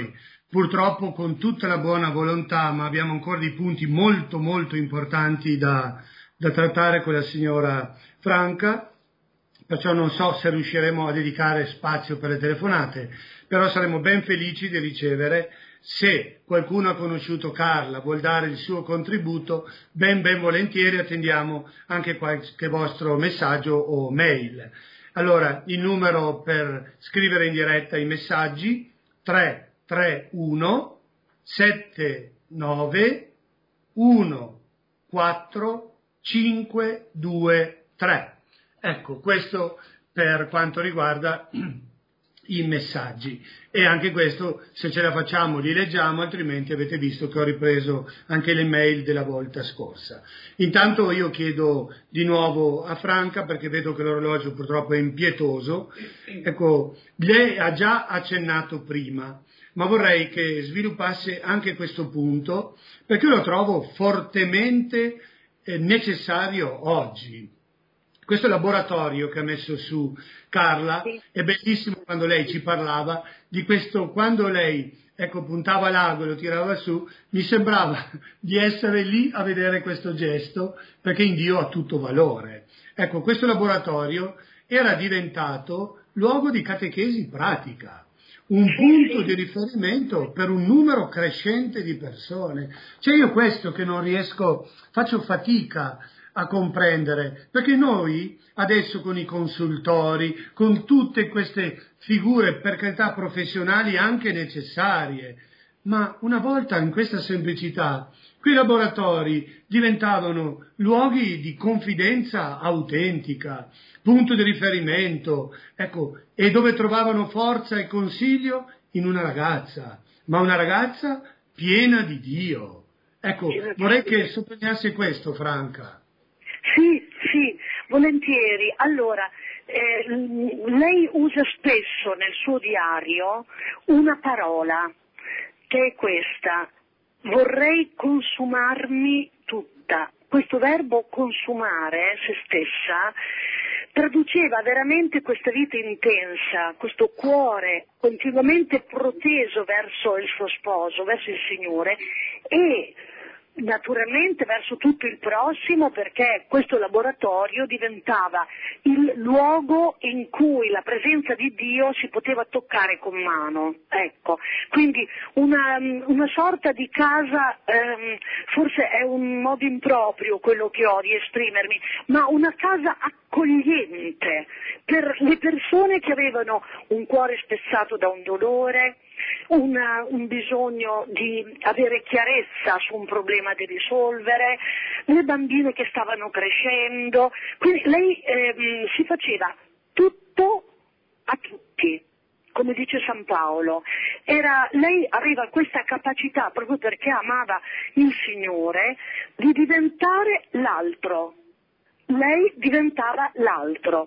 purtroppo con tutta la buona volontà, ma abbiamo ancora dei punti molto molto importanti da, da trattare con la signora Franca, perciò non so se riusciremo a dedicare spazio per le telefonate, però saremo ben felici di ricevere. Se qualcuno ha conosciuto Carla, vuol dare il suo contributo, ben ben volentieri attendiamo anche qualche vostro messaggio o mail. Allora, il numero per scrivere in diretta i messaggi: tre tre uno sette nove uno quattro cinque due tre. Ecco, questo per quanto riguarda i messaggi, e anche questo, se ce la facciamo, li leggiamo, altrimenti avete visto che ho ripreso anche le mail della volta scorsa. Intanto io chiedo di nuovo a Franca, perché vedo che l'orologio purtroppo è impietoso. Ecco, lei ha già accennato prima, ma vorrei che sviluppasse anche questo punto, perché lo trovo fortemente eh, necessario oggi. Questo laboratorio che ha messo su Carla è bellissimo, quando lei ci parlava di questo, quando lei ecco puntava l'ago e lo tirava su, mi sembrava di essere lì a vedere questo gesto, perché in Dio ha tutto valore. Ecco, questo laboratorio era diventato luogo di catechesi pratica, un punto di riferimento per un numero crescente di persone. Cioè io questo che non riesco, faccio fatica a comprendere, perché noi adesso con i consultori, con tutte queste figure per carità professionali anche necessarie, ma una volta in questa semplicità quei laboratori diventavano luoghi di confidenza autentica, punto di riferimento, ecco, e dove trovavano forza e consiglio in una ragazza, ma una ragazza piena di Dio. Ecco, vorrei che sottolineasse questo, Franca. Sì, sì, volentieri. Allora, eh, lei usa spesso nel suo diario una parola, che è questa: vorrei consumarmi tutta. Questo verbo consumare se stessa traduceva veramente questa vita intensa, questo cuore continuamente proteso verso il suo sposo, verso il Signore, e naturalmente verso tutto il prossimo, perché questo laboratorio diventava il luogo in cui la presenza di Dio si poteva toccare con mano, ecco, quindi una, una sorta di casa, ehm, forse è un modo improprio quello che ho di esprimermi, ma una casa accogliente per le persone che avevano un cuore spezzato da un dolore, Una, un bisogno di avere chiarezza su un problema da risolvere, le bambine che stavano crescendo, quindi lei ehm, si faceva tutto a tutti, come dice San Paolo. Era, lei aveva questa capacità, proprio perché amava il Signore, di diventare l'altro. Lei diventava l'altro.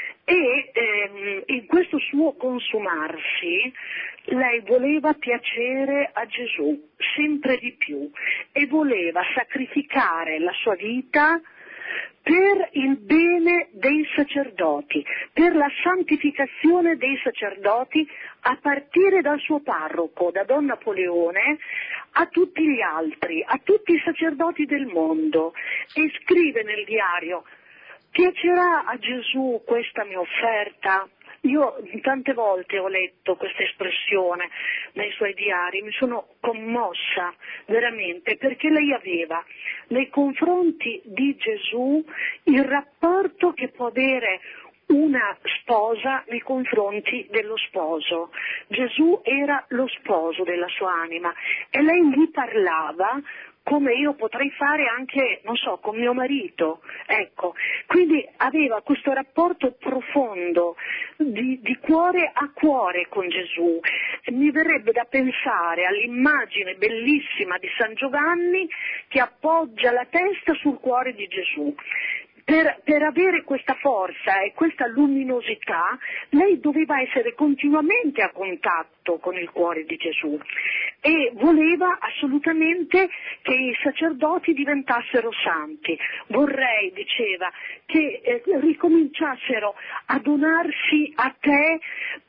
E ehm, in questo suo consumarsi lei voleva piacere a Gesù sempre di più e voleva sacrificare la sua vita per il bene dei sacerdoti, per la santificazione dei sacerdoti, a partire dal suo parroco, da Don Napoleone, a tutti gli altri, a tutti i sacerdoti del mondo, e scrive nel diario: piacerà a Gesù questa mia offerta? Io tante volte ho letto questa espressione nei suoi diari, mi sono commossa veramente, perché lei aveva nei confronti di Gesù il rapporto che può avere una sposa nei confronti dello sposo. Gesù era lo sposo della sua anima e lei gli parlava come io potrei fare anche, non so, con mio marito, ecco. Quindi aveva questo rapporto profondo di, di cuore a cuore con Gesù. Mi verrebbe da pensare all'immagine bellissima di San Giovanni che appoggia la testa sul cuore di Gesù. Per, per avere questa forza e questa luminosità, lei doveva essere continuamente a contatto con il cuore di Gesù e voleva assolutamente che i sacerdoti diventassero santi. Vorrei, diceva, che eh, ricominciassero a donarsi a te per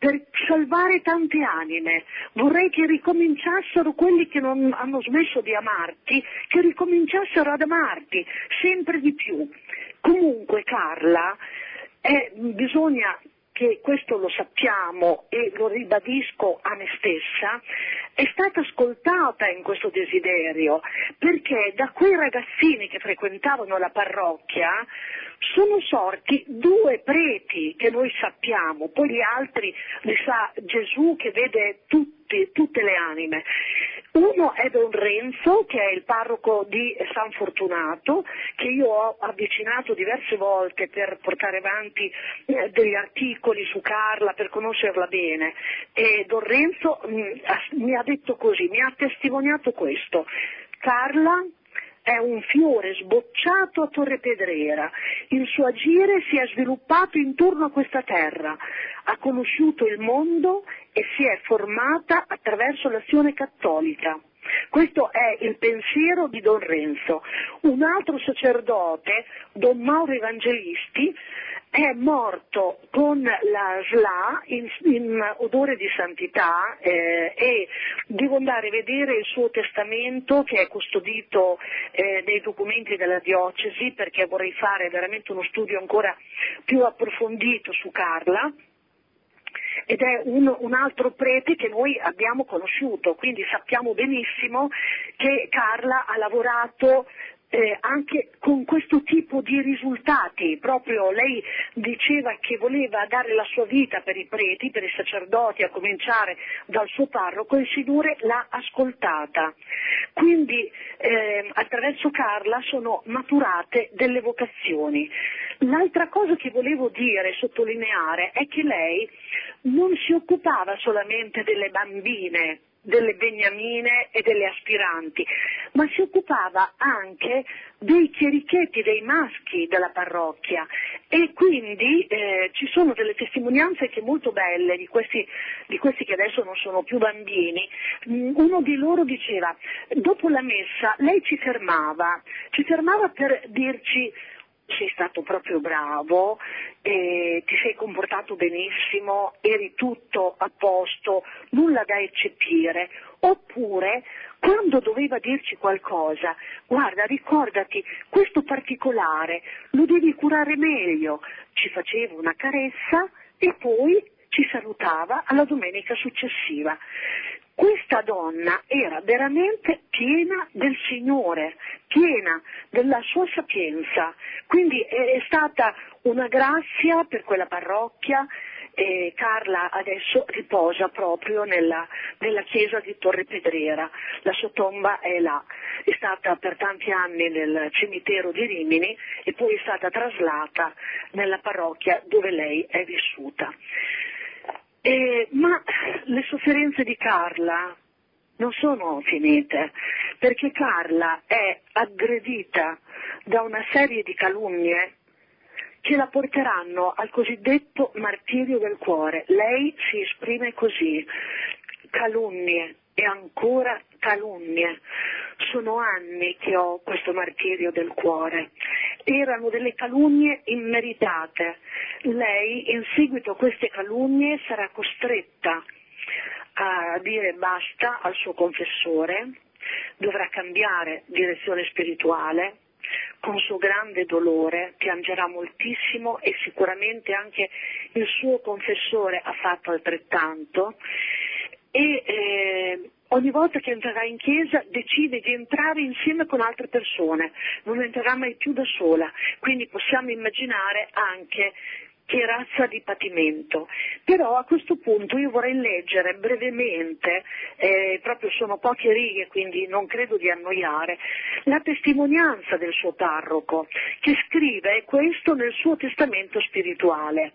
salvare tante anime, vorrei che ricominciassero quelli che non hanno smesso di amarti, che ricominciassero ad amarti sempre di più. Comunque Carla, eh, bisogna che questo lo sappiamo e lo ribadisco a me stessa, è stata ascoltata in questo desiderio, perché da quei ragazzini che frequentavano la parrocchia sono sorti due preti che noi sappiamo, poi gli altri li sa Gesù che vede tutti, tutte le anime. Uno è Don Renzo, che è il parroco di San Fortunato, che io ho avvicinato diverse volte per portare avanti eh, degli articoli su Carla, per conoscerla bene. E Don Renzo mh, mi ha detto così, mi ha testimoniato questo: Carla è un fiore sbocciato a Torre Pedrera, il suo agire si è sviluppato intorno a questa terra, ha conosciuto il mondo e si è formata attraverso l'azione cattolica. Questo è il pensiero di Don Renzo. Un altro sacerdote, Don Mauro Evangelisti, è morto con la S L A in, in odore di santità eh, e devo andare a vedere il suo testamento, che è custodito eh, nei documenti della diocesi, perché vorrei fare veramente uno studio ancora più approfondito su Carla. Ed è un, un altro prete che noi abbiamo conosciuto, quindi sappiamo benissimo che Carla ha lavorato Eh, anche con questo tipo di risultati. Proprio lei diceva che voleva dare la sua vita per i preti, per i sacerdoti, a cominciare dal suo parroco, e il Signore l'ha ascoltata. Quindi eh, attraverso Carla sono maturate delle vocazioni. L'altra cosa che volevo dire, sottolineare, è che lei non si occupava solamente delle bambine, delle beniamine e delle aspiranti, ma si occupava anche dei chierichetti, dei maschi della parrocchia, e quindi eh, ci sono delle testimonianze che molto belle di questi, di questi che adesso non sono più bambini. Uno di loro diceva: dopo la messa lei ci fermava, ci fermava per dirci: sei stato proprio bravo, eh, ti sei comportato benissimo, eri tutto a posto, nulla da eccepire. Oppure, quando doveva dirci qualcosa: guarda, ricordati, questo particolare lo devi curare meglio, ci faceva una carezza e poi ci salutava alla domenica successiva. Questa donna era veramente piena del Signore, piena della sua sapienza, quindi è stata una grazia per quella parrocchia. E Carla adesso riposa proprio nella, nella chiesa di Torre Pedrera, la sua tomba è là, è stata per tanti anni nel cimitero di Rimini e poi è stata traslata nella parrocchia dove lei è vissuta. Eh, ma le sofferenze di Carla non sono finite, perché Carla è aggredita da una serie di calunnie che la porteranno al cosiddetto martirio del cuore. Lei si esprime così: calunnie e ancora calunnie. Sono anni che ho questo martirio del cuore. Erano delle calunnie immeritate. Lei, in seguito a queste calunnie, sarà costretta a dire basta al suo confessore, dovrà cambiare direzione spirituale, con suo grande dolore, piangerà moltissimo e sicuramente anche il suo confessore ha fatto altrettanto, e eh, ogni volta che entrerà in chiesa decide di entrare insieme con altre persone, non entrerà mai più da sola, quindi possiamo immaginare anche che razza di patimento. Però a questo punto io vorrei leggere brevemente, eh, proprio sono poche righe quindi non credo di annoiare, la testimonianza del suo parroco, che scrive questo nel suo testamento spirituale.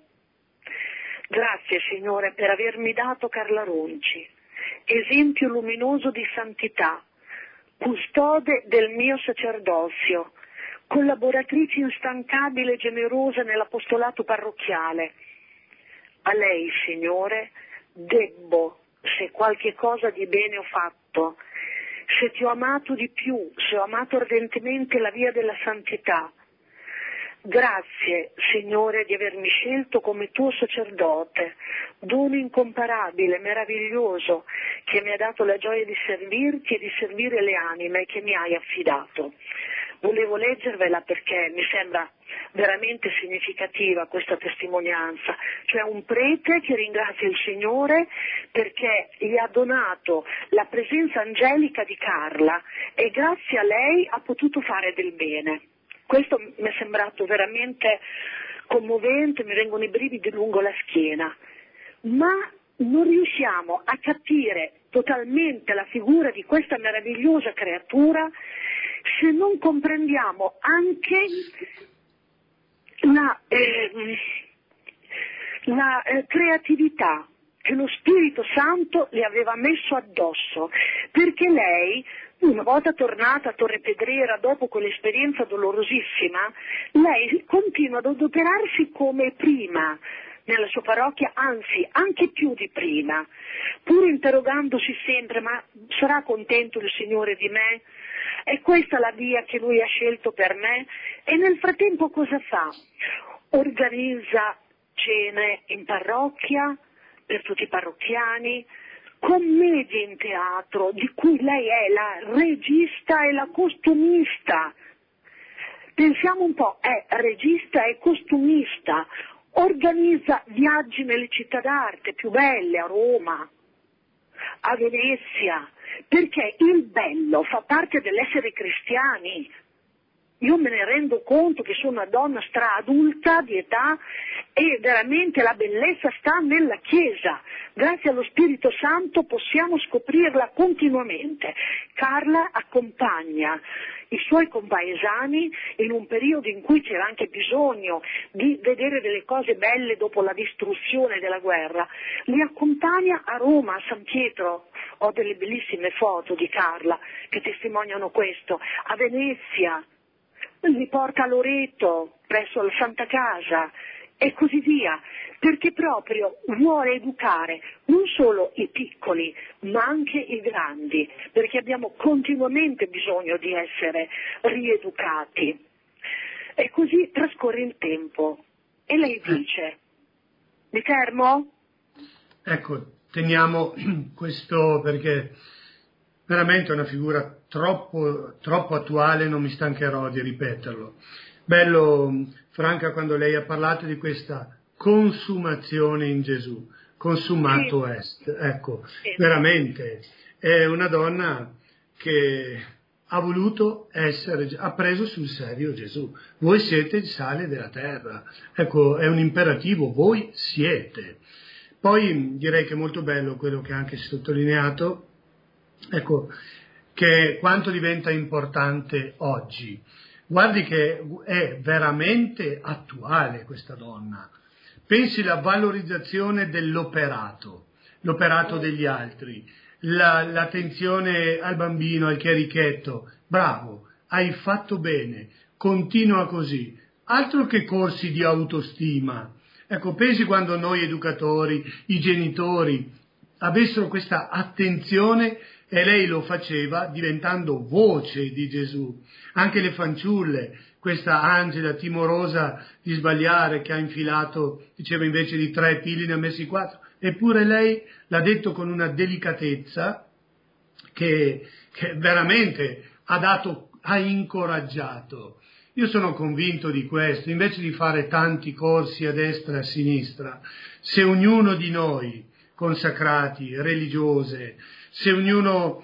Grazie Signore per avermi dato Carla Ronci, esempio luminoso di santità, custode del mio sacerdozio, collaboratrice instancabile e generosa nell'apostolato parrocchiale. A lei, Signore, debbo, se qualche cosa di bene ho fatto, se ti ho amato di più, se ho amato ardentemente la via della santità. Grazie, Signore, di avermi scelto come tuo sacerdote, dono incomparabile, meraviglioso, che mi ha dato la gioia di servirti e di servire le anime che mi hai affidato. Volevo leggervela perché mi sembra veramente significativa questa testimonianza, cioè un prete che ringrazia il Signore perché gli ha donato la presenza angelica di Carla e grazie a lei ha potuto fare del bene. Questo mi è sembrato veramente commovente, mi vengono i brividi lungo la schiena, ma non riusciamo a capire totalmente la figura di questa meravigliosa creatura se non comprendiamo anche la, eh, la eh, creatività che lo Spirito Santo le aveva messo addosso, perché lei, una volta tornata a Torre Pedrera dopo quell'esperienza dolorosissima, lei continua ad adoperarsi come prima nella sua parrocchia, anzi anche più di prima, pur interrogandosi sempre: ma sarà contento il Signore di me? È questa la via che Lui ha scelto per me? E nel frattempo cosa fa? Organizza cene in parrocchia per tutti i parrocchiani, commedie in teatro, di cui lei è la regista e la costumista. Pensiamo un po', è regista e costumista, organizza viaggi nelle città d'arte più belle, a Roma, a Venezia, perché il bello fa parte dell'essere cristiani. Io me ne rendo conto che sono una donna stra-adulta di età e veramente la bellezza sta nella Chiesa. Grazie allo Spirito Santo possiamo scoprirla continuamente. Carla accompagna i suoi compaesani in un periodo in cui c'era anche bisogno di vedere delle cose belle dopo la distruzione della guerra. Li accompagna a Roma, a San Pietro. Ho delle bellissime foto di Carla che testimoniano questo. A Venezia. Li porta a Loreto, presso la Santa Casa, e così via, perché proprio vuole educare non solo i piccoli, ma anche i grandi, perché abbiamo continuamente bisogno di essere rieducati. E così trascorre il tempo. E lei dice: mi fermo? Ecco, teniamo questo perché veramente è una figura troppo, troppo attuale, non mi stancherò di ripeterlo. Bello, Franca, quando lei ha parlato di questa consumazione in Gesù, consumato sì. est, ecco, sì. Veramente è una donna che ha voluto essere, ha preso sul serio Gesù. Voi siete il sale della terra, ecco, è un imperativo, voi siete. Poi direi che è molto bello quello che ha anche sottolineato, ecco, che quanto diventa importante oggi. Guardi che è veramente attuale questa donna. Pensi alla valorizzazione dell'operato, l'operato degli altri, la, l'attenzione al bambino, al chierichetto. Bravo, hai fatto bene, continua così. Altro che corsi di autostima. Ecco, pensi quando noi educatori, i genitori, avessero questa attenzione. E lei lo faceva diventando voce di Gesù. Anche le fanciulle, questa Angela timorosa di sbagliare che ha infilato, diceva invece di tre pili ne ha messi quattro, eppure lei l'ha detto con una delicatezza che, che veramente ha dato, ha incoraggiato. Io sono convinto di questo, invece di fare tanti corsi a destra e a sinistra, se ognuno di noi, consacrati, religiose, se ognuno,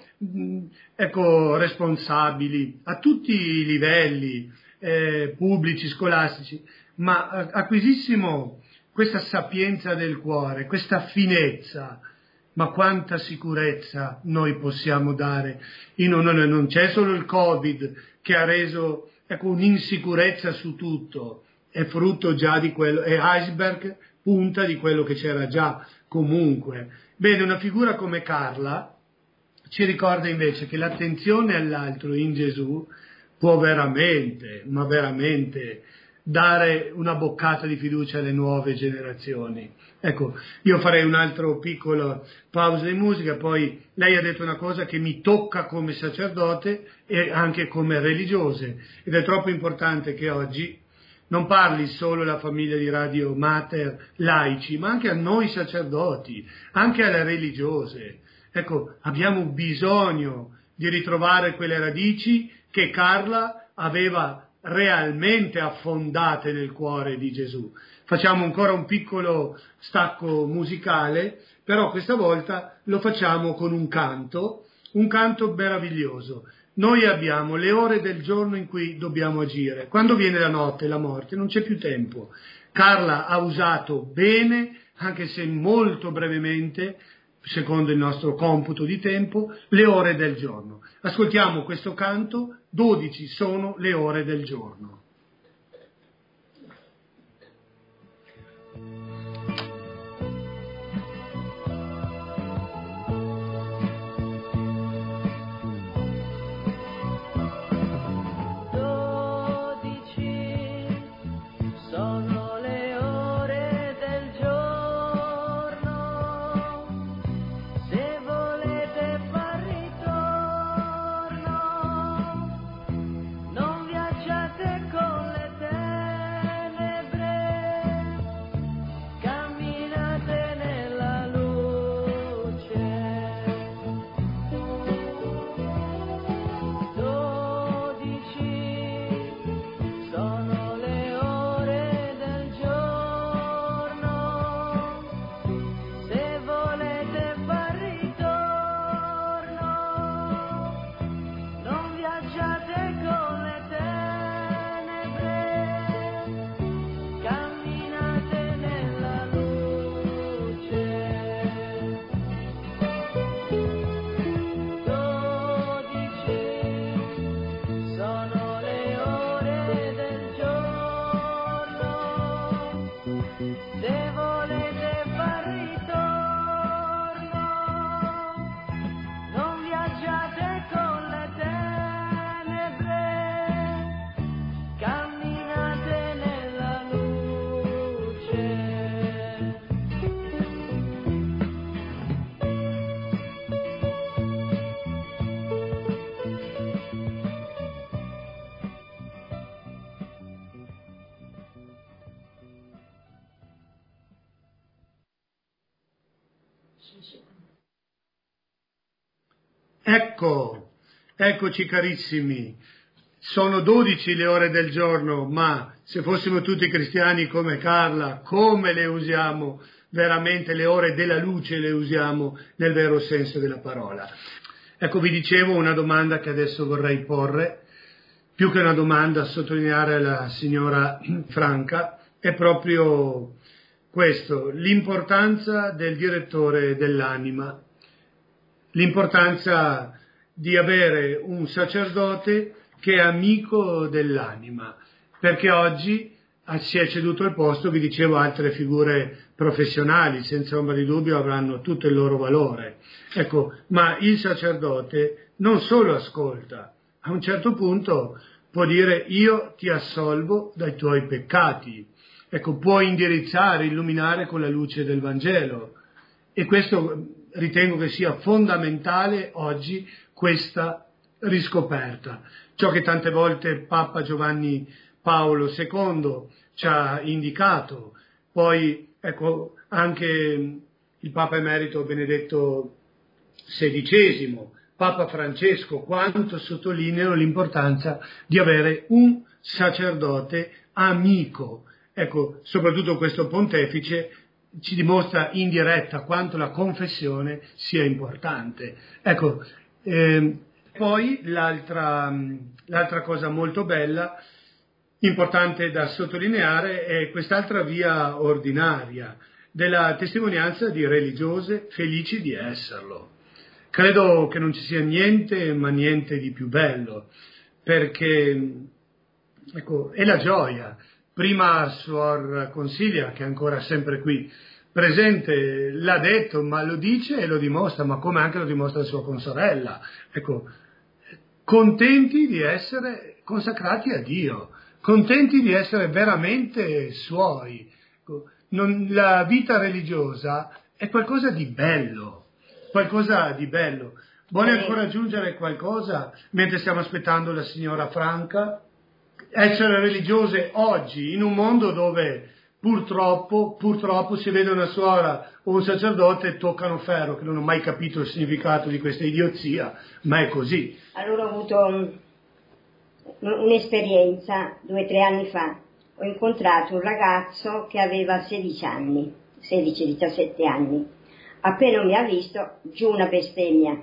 ecco, responsabili a tutti i livelli, eh, pubblici, scolastici, ma acquisissimo questa sapienza del cuore, questa finezza, ma quanta sicurezza noi possiamo dare. In un, non c'è solo il Covid che ha reso, ecco, un'insicurezza su tutto, è frutto già di quello, è iceberg, punta di quello che c'era già comunque. Bene, una figura come Carla ci ricorda invece che l'attenzione all'altro in Gesù può veramente, ma veramente, dare una boccata di fiducia alle nuove generazioni. Ecco, io farei un altro piccolo pausa di musica, poi lei ha detto una cosa che mi tocca come sacerdote e anche come religiose, ed è troppo importante che oggi non parli solo alla famiglia di Radio Mater laici, ma anche a noi sacerdoti, anche alle religiose. Ecco, abbiamo bisogno di ritrovare quelle radici che Carla aveva realmente affondate nel cuore di Gesù. Facciamo ancora un piccolo stacco musicale, però questa volta lo facciamo con un canto, un canto meraviglioso. Noi abbiamo le ore del giorno in cui dobbiamo agire. Quando viene la notte, la morte, non c'è più tempo. Carla ha usato bene, anche se molto brevemente, secondo il nostro computo di tempo, le ore del giorno. Ascoltiamo questo canto, dodici sono le ore del giorno. Ecco, eccoci carissimi, sono dodici le ore del giorno, ma se fossimo tutti cristiani come Carla, come le usiamo veramente le ore della luce, le usiamo nel vero senso della parola. Ecco, vi dicevo una domanda che adesso vorrei porre, più che una domanda a sottolineare alla signora Franca, è proprio questo, l'importanza del direttore dell'anima, l'importanza di avere un sacerdote che è amico dell'anima, perché oggi si è ceduto il posto, vi dicevo, altre figure professionali, senza ombra di dubbio avranno tutto il loro valore. Ecco, ma il sacerdote non solo ascolta, a un certo punto può dire io ti assolvo dai tuoi peccati, ecco, può indirizzare, illuminare con la luce del Vangelo, e questo ritengo che sia fondamentale oggi, questa riscoperta. Ciò che tante volte Papa Giovanni Paolo secondo ci ha indicato, poi ecco anche il Papa Emerito Benedetto sedicesimo, Papa Francesco, quanto sottolineano l'importanza di avere un sacerdote amico. Ecco, soprattutto questo pontefice ci dimostra in diretta quanto la confessione sia importante. Ecco, eh, poi l'altra, l'altra cosa molto bella, importante da sottolineare, è quest'altra via ordinaria della testimonianza di religiose felici di esserlo. Credo che non ci sia niente, ma niente di più bello, perché ecco, è la gioia. Prima Suor Consilia, che è ancora sempre qui presente, l'ha detto, ma lo dice e lo dimostra, ma come anche lo dimostra la sua consorella. Ecco, contenti di essere consacrati a Dio, contenti di essere veramente suoi. Non, la vita religiosa è qualcosa di bello, qualcosa di bello. Vuole ancora aggiungere qualcosa mentre stiamo aspettando la signora Franca? essere religiose oggi, in un mondo dove purtroppo, purtroppo si vede una suora o un sacerdote e toccano ferro, che non ho mai capito il significato di questa idiozia, ma è così. Allora ho avuto un, un'esperienza due o tre anni fa. Ho incontrato un ragazzo che aveva sedici anni, sedici diciassette anni. Appena mi ha visto, giù una bestemmia.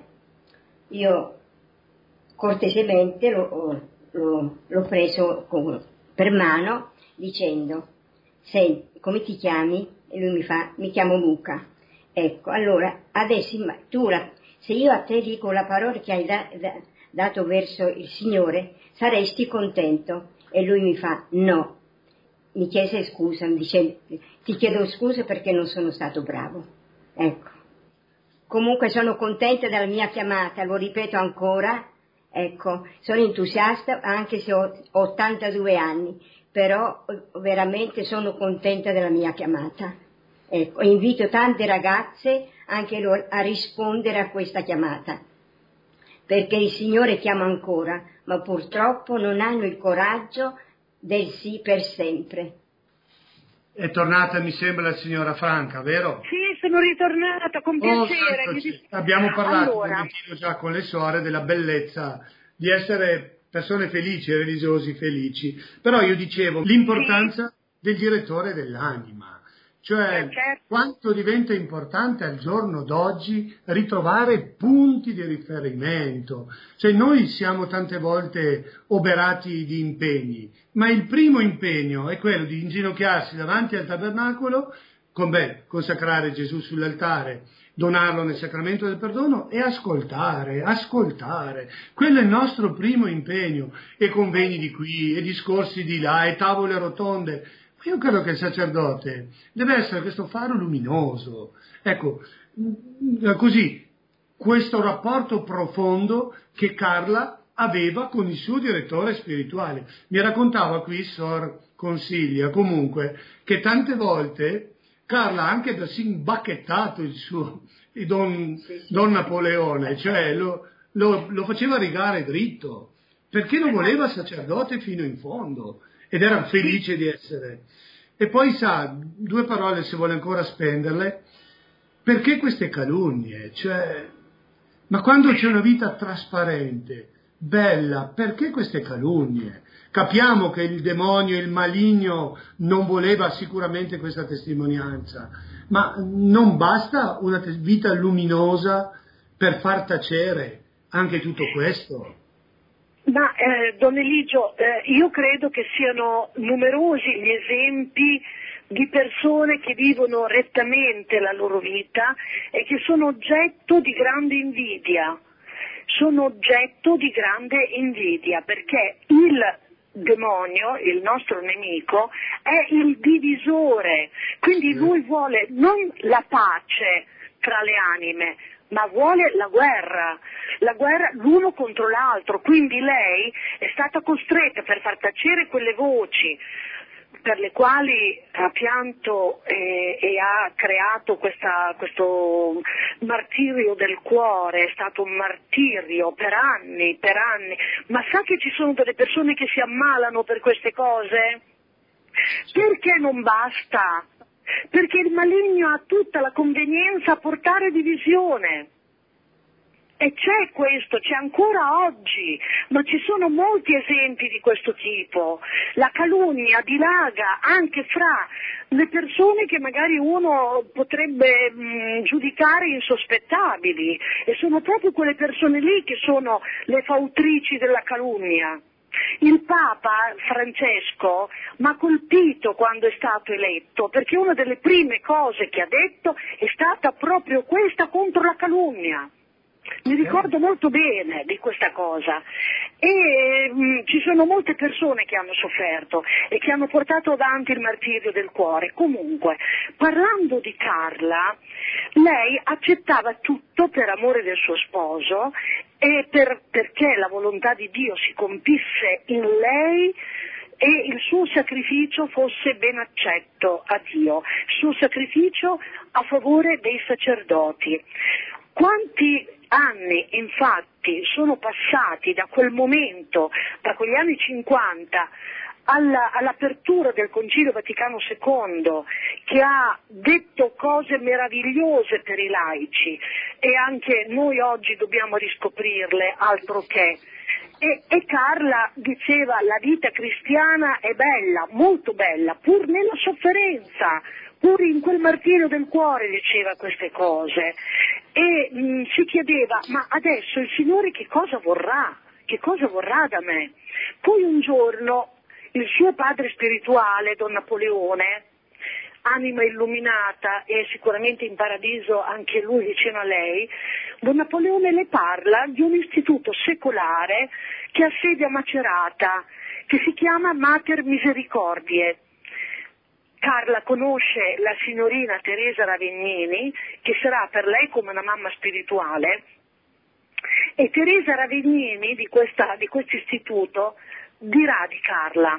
Io cortesemente l'ho, l'ho, l'ho preso con, per mano dicendo: senti, come ti chiami? E lui mi fa: mi chiamo Luca. Ecco, allora, adesso tu, la, se io a te dico la parola che hai da, da, dato verso il Signore, saresti contento? E lui mi fa: no. Mi chiese scusa, mi dice: ti chiedo scusa perché non sono stato bravo. Ecco. Comunque sono contenta della mia chiamata, lo ripeto ancora, ecco, sono entusiasta anche se ho ottantadue anni, però veramente sono contenta della mia chiamata. Ecco, invito tante ragazze anche loro a rispondere a questa chiamata, perché il Signore chiama ancora, ma purtroppo non hanno il coraggio del sì per sempre. È tornata, mi sembra, la signora Franca, vero? Sì, sono ritornata, con piacere. Oh, Mi dis- abbiamo parlato allora, un momentino già con le suore della bellezza di essere persone felici, religiosi felici, però io dicevo l'importanza sì. del direttore dell'anima, cioè eh, certo. quanto diventa importante al giorno d'oggi ritrovare punti di riferimento, cioè noi siamo tante volte oberati di impegni, ma il primo impegno è quello di inginocchiarsi davanti al tabernacolo, con beh, consacrare Gesù sull'altare, donarlo nel sacramento del perdono e ascoltare, ascoltare. Quello è il nostro primo impegno, e convegni di qui, e discorsi di là, e tavole rotonde. Ma io credo che il sacerdote deve essere questo faro luminoso. Ecco, così, questo rapporto profondo che Carla aveva con il suo direttore spirituale. Mi raccontava qui Sor Consiglia, comunque, che tante volte Carla ha anche da si imbacchettato il suo il don, don Napoleone, cioè lo, lo, lo faceva rigare dritto, perché lo voleva sacerdote fino in fondo ed era felice di essere. E poi sa, due parole se vuole ancora spenderle, perché queste calunnie? Cioè, ma quando c'è una vita trasparente, bella, perché queste calunnie? Capiamo che il demonio, il maligno non voleva sicuramente questa testimonianza, ma non basta una vita luminosa per far tacere anche tutto questo? Ma eh, Don Eligio, eh, io credo che siano numerosi gli esempi di persone che vivono rettamente la loro vita e che sono oggetto di grande invidia, sono oggetto di grande invidia perché il demonio, il nostro nemico, è il divisore, quindi lui vuole non la pace tra le anime, ma vuole la guerra, la guerra l'uno contro l'altro, quindi lei è stata costretta per far tacere quelle voci per le quali ha pianto e, e ha creato questa, questo martirio del cuore, è stato un martirio per anni, per anni, ma sa che ci sono delle persone che si ammalano per queste cose? Perché non basta? Perché il maligno ha tutta la convenienza a portare divisione. E c'è questo, c'è ancora oggi, ma ci sono molti esempi di questo tipo. La calunnia dilaga anche fra le persone che magari uno potrebbe mh, giudicare insospettabili, e sono proprio quelle persone lì che sono le fautrici della calunnia. Il Papa Francesco mi ha colpito quando è stato eletto, perché una delle prime cose che ha detto è stata proprio questa contro la calunnia. Mi ricordo molto bene di questa cosa e mh, ci sono molte persone che hanno sofferto e che hanno portato avanti il martirio del cuore. Comunque, parlando di Carla, lei accettava tutto per amore del suo sposo e per, perché la volontà di Dio si compisse in lei e il suo sacrificio fosse ben accetto a Dio, il suo sacrificio a favore dei sacerdoti. Quanti anni infatti sono passati da quel momento, da quegli anni cinquanta, alla, all'apertura del Concilio Vaticano secondo, che ha detto cose meravigliose per i laici, e anche noi oggi dobbiamo riscoprirle, altro che. E, e Carla diceva: la vita cristiana è bella, molto bella, pur nella sofferenza, pur in quel martirio del cuore, diceva queste cose. E mh, si chiedeva: ma adesso il Signore che cosa vorrà? Che cosa vorrà da me? Poi un giorno il suo padre spirituale, Don Napoleone, anima illuminata e sicuramente in paradiso anche lui vicino a lei, Don Napoleone le parla di un istituto secolare che ha sede a Macerata, che si chiama Mater Misericordiae. Carla conosce la signorina Teresa Ravegnini, che sarà per lei come una mamma spirituale, e Teresa Ravegnini di questa, di questo istituto dirà di Carla,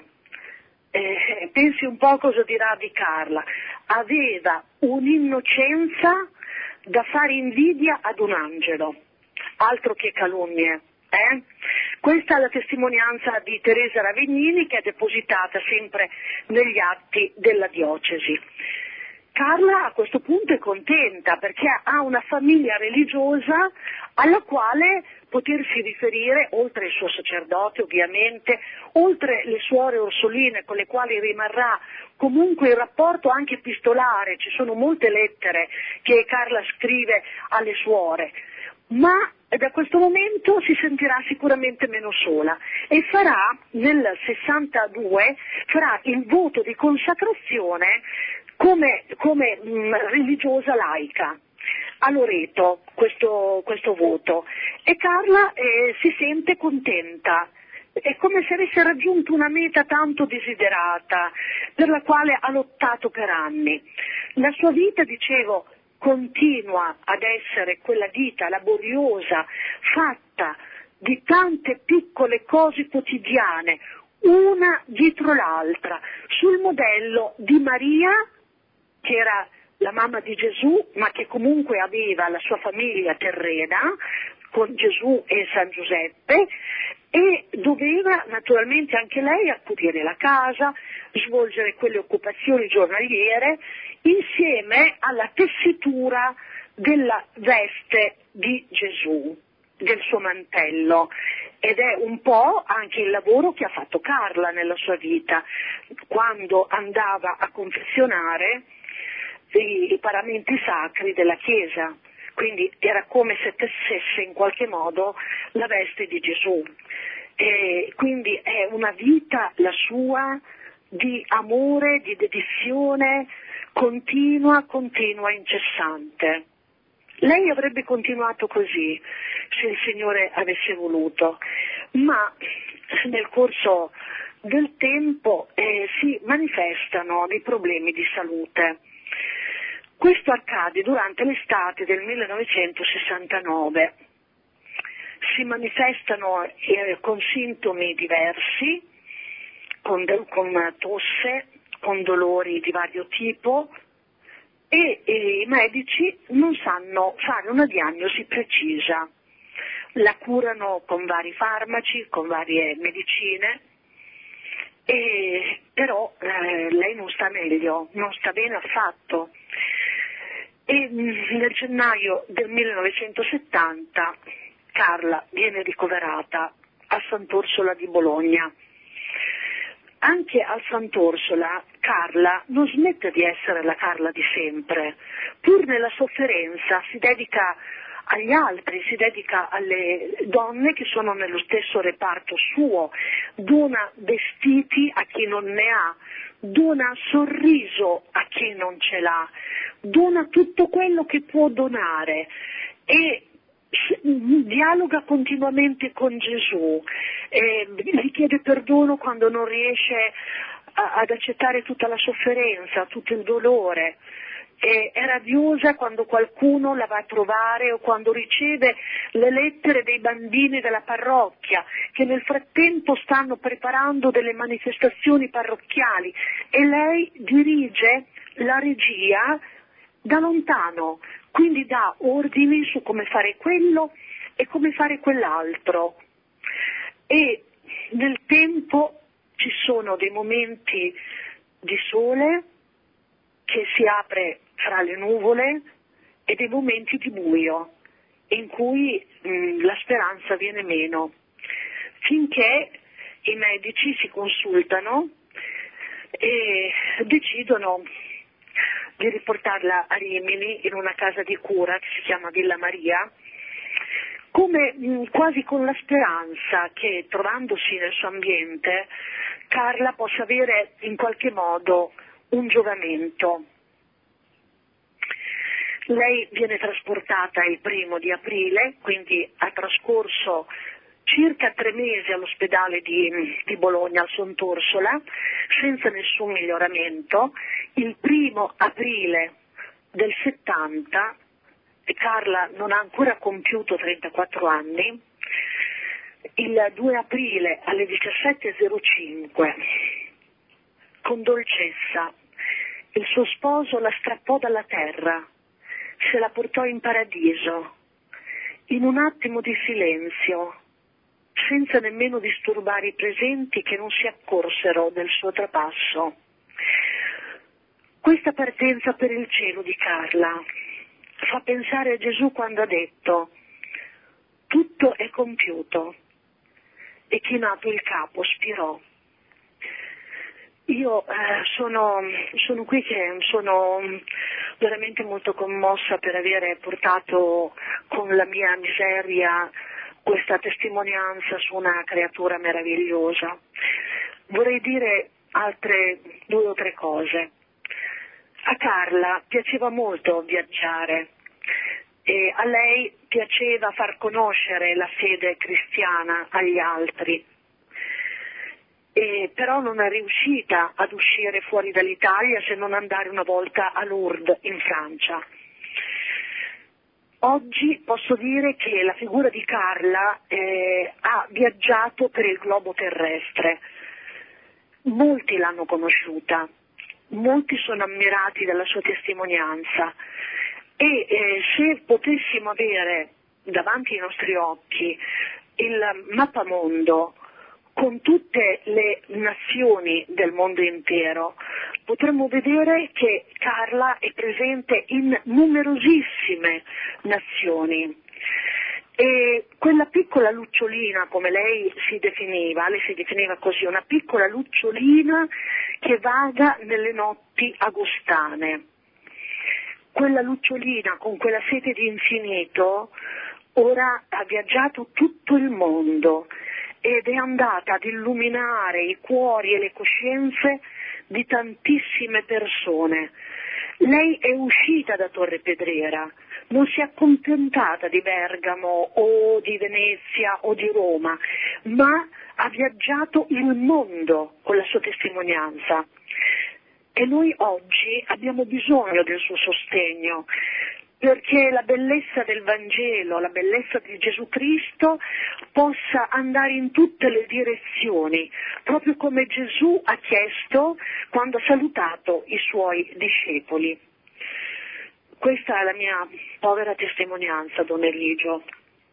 eh, pensi un po' cosa dirà di Carla: aveva un'innocenza da fare invidia ad un angelo, altro che calunnie. Eh? Questa è la testimonianza di Teresa Ravegnini, che è depositata sempre negli atti della diocesi. Carla a questo punto è contenta perché ha una famiglia religiosa alla quale potersi riferire, oltre il suo sacerdote ovviamente, oltre le suore orsoline con le quali rimarrà comunque il rapporto anche epistolare. Ci sono molte lettere che Carla scrive alle suore, ma da questo momento si sentirà sicuramente meno sola e farà nel sessantadue farà il voto di consacrazione come, come mh, religiosa laica a Loreto, questo, questo voto, e Carla eh, si sente contenta. È come se avesse raggiunto una meta tanto desiderata, per la quale ha lottato per anni. La sua vita, dicevo, continua ad essere quella vita laboriosa, fatta di tante piccole cose quotidiane, una dietro l'altra, sul modello di Maria, che era la mamma di Gesù, ma che comunque aveva la sua famiglia terrena, con Gesù e San Giuseppe, e doveva naturalmente anche lei accudire la casa, svolgere quelle occupazioni giornaliere, insieme alla tessitura della veste di Gesù, del suo mantello. Ed è un po' anche il lavoro che ha fatto Carla nella sua vita, quando andava a confezionare i, i paramenti sacri della Chiesa. Quindi era come se tessesse in qualche modo la veste di Gesù. E quindi è una vita, la sua, di amore, di dedizione continua, continua, incessante. Lei avrebbe continuato così se il Signore avesse voluto, ma nel corso del tempo eh, si manifestano dei problemi di salute. Questo accade durante l'estate del millenovecentosessantanove. Si manifestano eh, con sintomi diversi, con, con tosse, con dolori di vario tipo, e, e i medici non sanno fare una diagnosi precisa. La curano con vari farmaci, con varie medicine, e, però eh, lei non sta meglio, non sta bene affatto. E nel gennaio del millenovecentosettanta Carla viene ricoverata a Sant'Orsola di Bologna. Anche a Sant'Orsola Carla non smette di essere la Carla di sempre, pur nella sofferenza si dedica agli altri, si dedica alle donne che sono nello stesso reparto suo, dona vestiti a chi non ne ha, dona sorriso a chi non ce l'ha, dona tutto quello che può donare e dialoga continuamente con Gesù, eh, gli chiede perdono quando non riesce a, ad accettare tutta la sofferenza, tutto il dolore. E è radiosa quando qualcuno la va a trovare o quando riceve le lettere dei bambini della parrocchia che nel frattempo stanno preparando delle manifestazioni parrocchiali e lei dirige la regia da lontano, quindi dà ordini su come fare quello e come fare quell'altro. E nel tempo ci sono dei momenti di sole che si apre fra le nuvole e dei momenti di buio in cui mh, la speranza viene meno, finché i medici si consultano e decidono di riportarla a Rimini in una casa di cura che si chiama Villa Maria, come mh, quasi con la speranza che, trovandosi nel suo ambiente, Carla possa avere in qualche modo un giovamento. Lei viene trasportata il primo di aprile, quindi ha trascorso circa tre mesi all'ospedale di, di Bologna, al Sontorsola, senza nessun miglioramento. Il primo aprile del settanta, e Carla non ha ancora compiuto trentaquattro anni, il due aprile alle diciassette e zero cinque, con dolcezza, il suo sposo la strappò dalla terra, se la portò in paradiso, in un attimo di silenzio, senza nemmeno disturbare i presenti che non si accorsero del suo trapasso. Questa partenza per il cielo di Carla fa pensare a Gesù quando ha detto: tutto è compiuto, e chinato il capo spirò. Io eh, sono, sono qui che sono veramente molto commossa per avere portato con la mia miseria questa testimonianza su una creatura meravigliosa. Vorrei dire altre due o tre cose. A Carla piaceva molto viaggiare e a lei piaceva far conoscere la fede cristiana agli altri. E però non è riuscita ad uscire fuori dall'Italia se non andare una volta a Lourdes in Francia. Oggi posso dire che la figura di Carla eh, ha viaggiato per il globo terrestre. Molti l'hanno conosciuta, molti sono ammirati dalla sua testimonianza e eh, se potessimo avere davanti ai nostri occhi il mappamondo con tutte le nazioni del mondo intero, potremmo vedere che Carla è presente in numerosissime nazioni. E quella piccola lucciolina, come lei si definiva, lei si definiva così, una piccola lucciolina che vaga nelle notti agostane. Quella lucciolina con quella sete di infinito ora ha viaggiato tutto il mondo ed è andata ad illuminare i cuori e le coscienze di tantissime persone. Lei è uscita da Torre Pedrera, non si è accontentata di Bergamo o di Venezia o di Roma, ma ha viaggiato il mondo con la sua testimonianza. E noi oggi abbiamo bisogno del suo sostegno, perché la bellezza del Vangelo, la bellezza di Gesù Cristo possa andare in tutte le direzioni, proprio come Gesù ha chiesto quando ha salutato i suoi discepoli. Questa è la mia povera testimonianza, Don Eligio.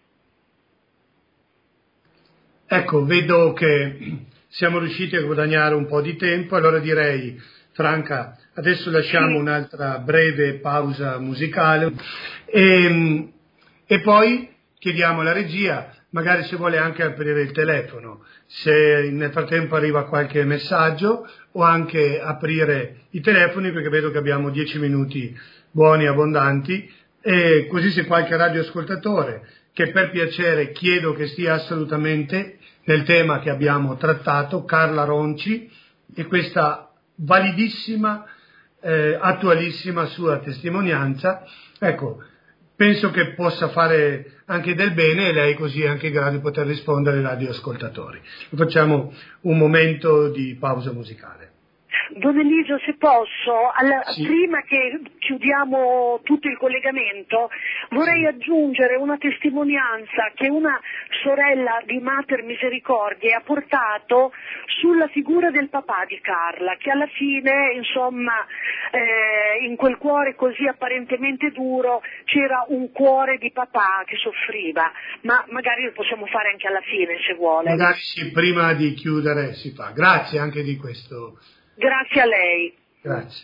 Ecco, vedo che siamo riusciti a guadagnare un po' di tempo, allora direi, Franca, adesso lasciamo sì. un'altra breve pausa musicale e, e poi chiediamo alla regia, magari se vuole anche aprire il telefono, se nel frattempo arriva qualche messaggio, o anche aprire i telefoni, perché vedo che abbiamo dieci minuti buoni, abbondanti, e così se qualche radioascoltatore, che per piacere chiedo che stia assolutamente nel tema che abbiamo trattato, Carla Ronci, e questa validissima, eh, attualissima sua testimonianza, ecco, penso che possa fare anche del bene, e lei così è anche in grado di poter rispondere ai radioascoltatori. Facciamo un momento di pausa musicale. Don Eligio, se posso, alla, Sì. prima che chiudiamo tutto il collegamento, vorrei Sì. aggiungere una testimonianza che una sorella di Mater Misericordiae ha portato sulla figura del papà di Carla, che alla fine, insomma, eh, in quel cuore così apparentemente duro c'era un cuore di papà che soffriva, ma magari lo possiamo fare anche alla fine se vuole. Magari sì, prima di chiudere si fa. Grazie anche di questo. Grazie a lei. Grazie.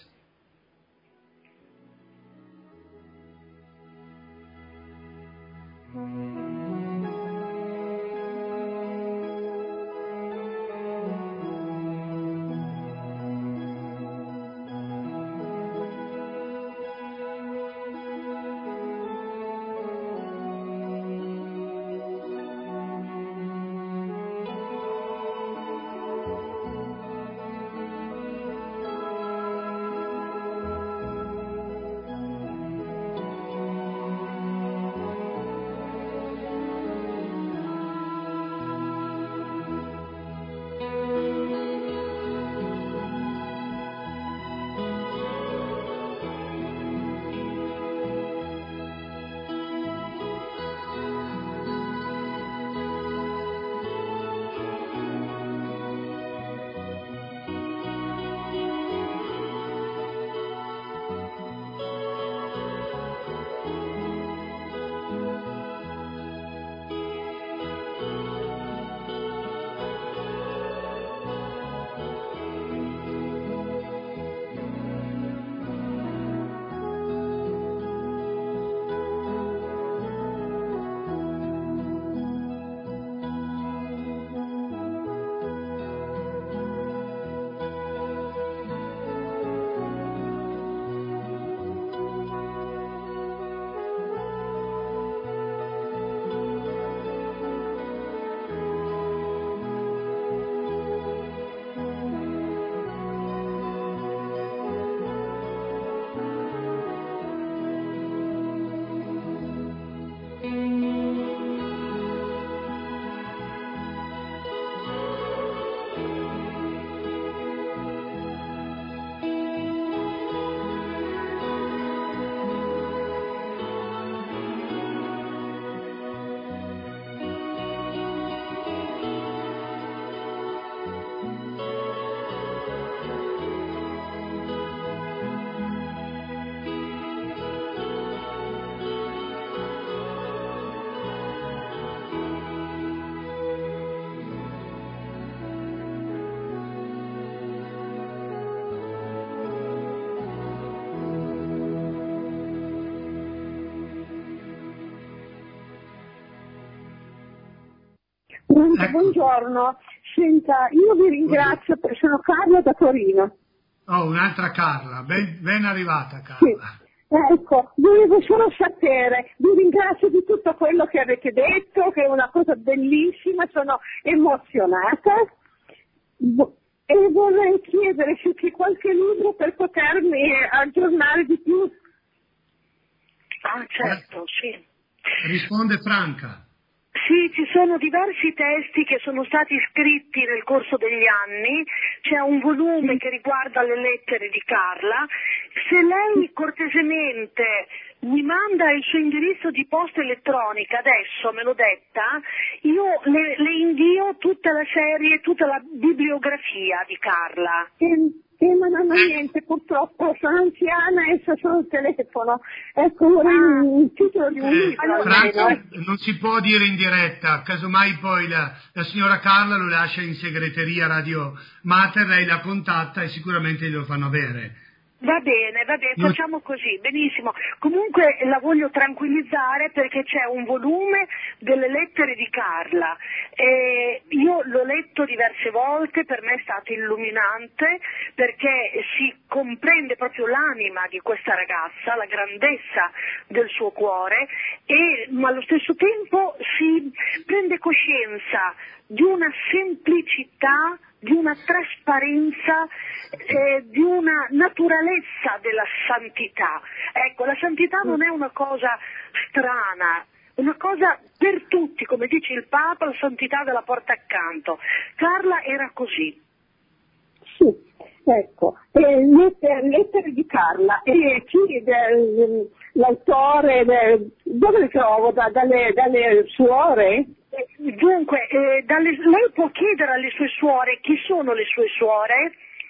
Ecco. Buongiorno, senta, io vi ringrazio perché sono Carla da Torino. Oh, un'altra Carla, ben, ben arrivata Carla. Sì. Ecco, volevo solo sapere, vi ringrazio di tutto quello che avete detto, che è una cosa bellissima, sono emozionata e vorrei chiedere se c'è qualche libro per potermi aggiornare di più. Ah, certo, sì. Risponde Franca. Sì, ci sono diversi testi che sono stati scritti nel corso degli anni, c'è un volume che riguarda le lettere di Carla. Se lei cortesemente mi manda il suo indirizzo di posta elettronica, adesso me l'ho detta, io le, le invio tutta la serie, tutta la bibliografia di Carla. E, e ma non ho niente, purtroppo sono anziana e sto solo il telefono. Ecco, vorrei ah. un titolo di un eh, libro. Franca, almeno. non si può dire in diretta, casomai poi la, la signora Carla lo lascia in segreteria Radio Mater, lei la contatta e sicuramente glielo fanno avere. Va bene, va bene, facciamo così, benissimo. Comunque la voglio tranquillizzare perché c'è un volume delle lettere di Carla. E io l'ho letto diverse volte, per me è stato illuminante perché si comprende proprio l'anima di questa ragazza, la grandezza del suo cuore, e ma allo stesso tempo si prende coscienza di una semplicità, di una trasparenza, eh, di una naturalezza della santità. Ecco, la santità non è una cosa strana, è una cosa per tutti, come dice il Papa, la santità della porta accanto. Carla era così. Sì, Ecco, e lettere, lettere di Carla, e chi, de, l'autore, de, dove le trovo? Da, dalle, dalle suore? Dunque, eh, dalle, lei può chiedere alle sue suore chi sono le sue suore?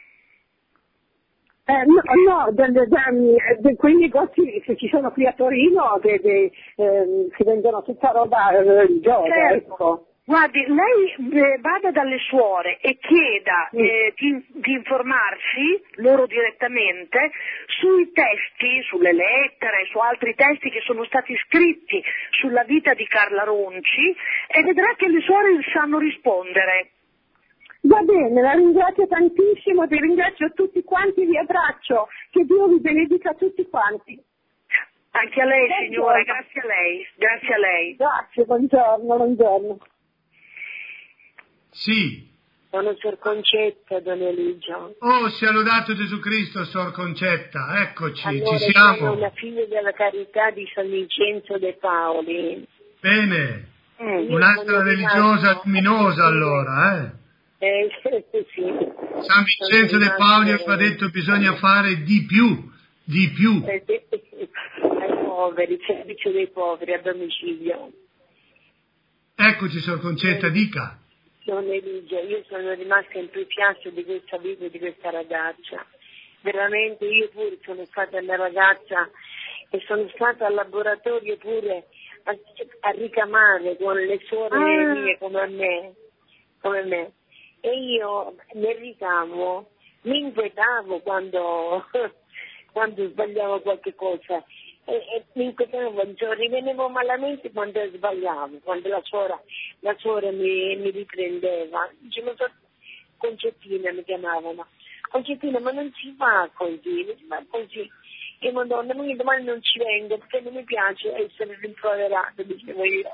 Eh, no, no de, de, de, de, quei negozi che ci sono qui a Torino de, de, eh, che vendono tutta roba religiosa, Certo. ecco. Guardi, lei eh, vada dalle suore e chieda Mm. eh, di, di informarsi, loro direttamente, sui testi, sulle lettere, su altri testi che sono stati scritti sulla vita di Carla Ronci, e vedrà che le suore sanno rispondere. Va bene, la ringrazio tantissimo, vi ringrazio tutti quanti, vi abbraccio, che Dio vi benedica tutti quanti. Anche a lei, Buongiorno. signora, grazie a lei, grazie a lei. Grazie, buongiorno, buongiorno. Sì. Sono Sor Concetta, Don Eligio. Oh, sia lodato Gesù Cristo, Sor Concetta, eccoci, Allora, ci siamo. sono una figlia della carità di San Vincenzo de Paoli. Bene, Mm. un'altra Io sono religiosa rimasto- luminosa allora, eh. Eh, sì. San Vincenzo de Paoli rimasto- ha detto bisogna fare di più, di più. Eh, sì, sì. Ai poveri, servizio dei poveri a domicilio. Eccoci, Sor Concetta, dica. Don Eligio, io sono rimasta entusiasta di questa vita, di questa ragazza. Veramente io pure sono stata una ragazza e sono stata al laboratorio pure a, a ricamare con le suore Ah. mie come me, come me. E io nel ricamo mi inquietavo quando, quando sbagliavo qualche cosa. E, e mi inquietavo, cioè, rimanevo malamente quando sbagliavo, quando la suora, la suora mi, mi riprendeva. Dicevo, Concettina mi chiamavano. Concettina, ma non si fa così, non si fa così. E Madonna, ma io domani non ci vengo perché non mi piace essere rimproverato, dicevo io.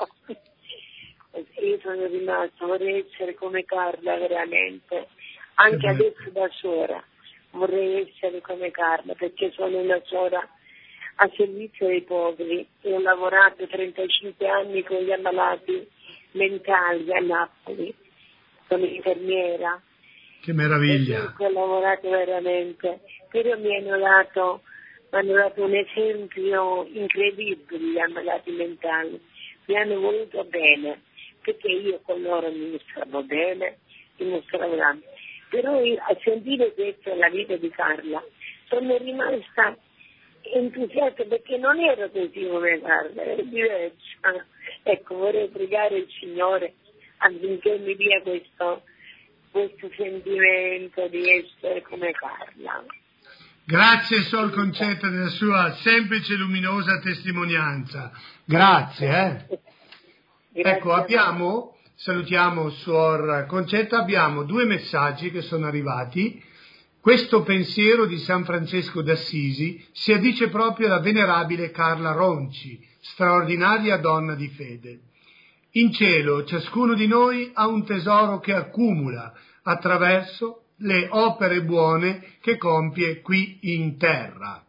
E io sono rimasta, vorrei essere come Carla veramente, anche adesso da suora, vorrei essere come Carla perché sono una suora a servizio dei poveri e ho lavorato trentacinque anni con gli ammalati mentali a Napoli, come infermiera. Che meraviglia. E ho lavorato veramente, però mi hanno dato, mi hanno dato un esempio incredibile gli ammalati mentali, mi hanno voluto bene, perché io con loro mi mostravo bene, mi mostravo grande. Però io, a sentire questo la vita di Carla, sono rimasta entusiasta perché non ero così come Carla, ero diversa. Ecco, vorrei pregare il Signore affinché mi dia questo, questo sentimento di essere come Carla. Grazie, Sor Concetta, della sua semplice e luminosa testimonianza. Grazie, eh. Grazie Ecco, a voi. abbiamo, salutiamo Suor Concetta, abbiamo due messaggi che sono arrivati. Questo pensiero di San Francesco d'Assisi si addice proprio alla venerabile Carla Ronci, straordinaria donna di fede. In cielo ciascuno di noi ha un tesoro che accumula attraverso le opere buone che compie qui in terra.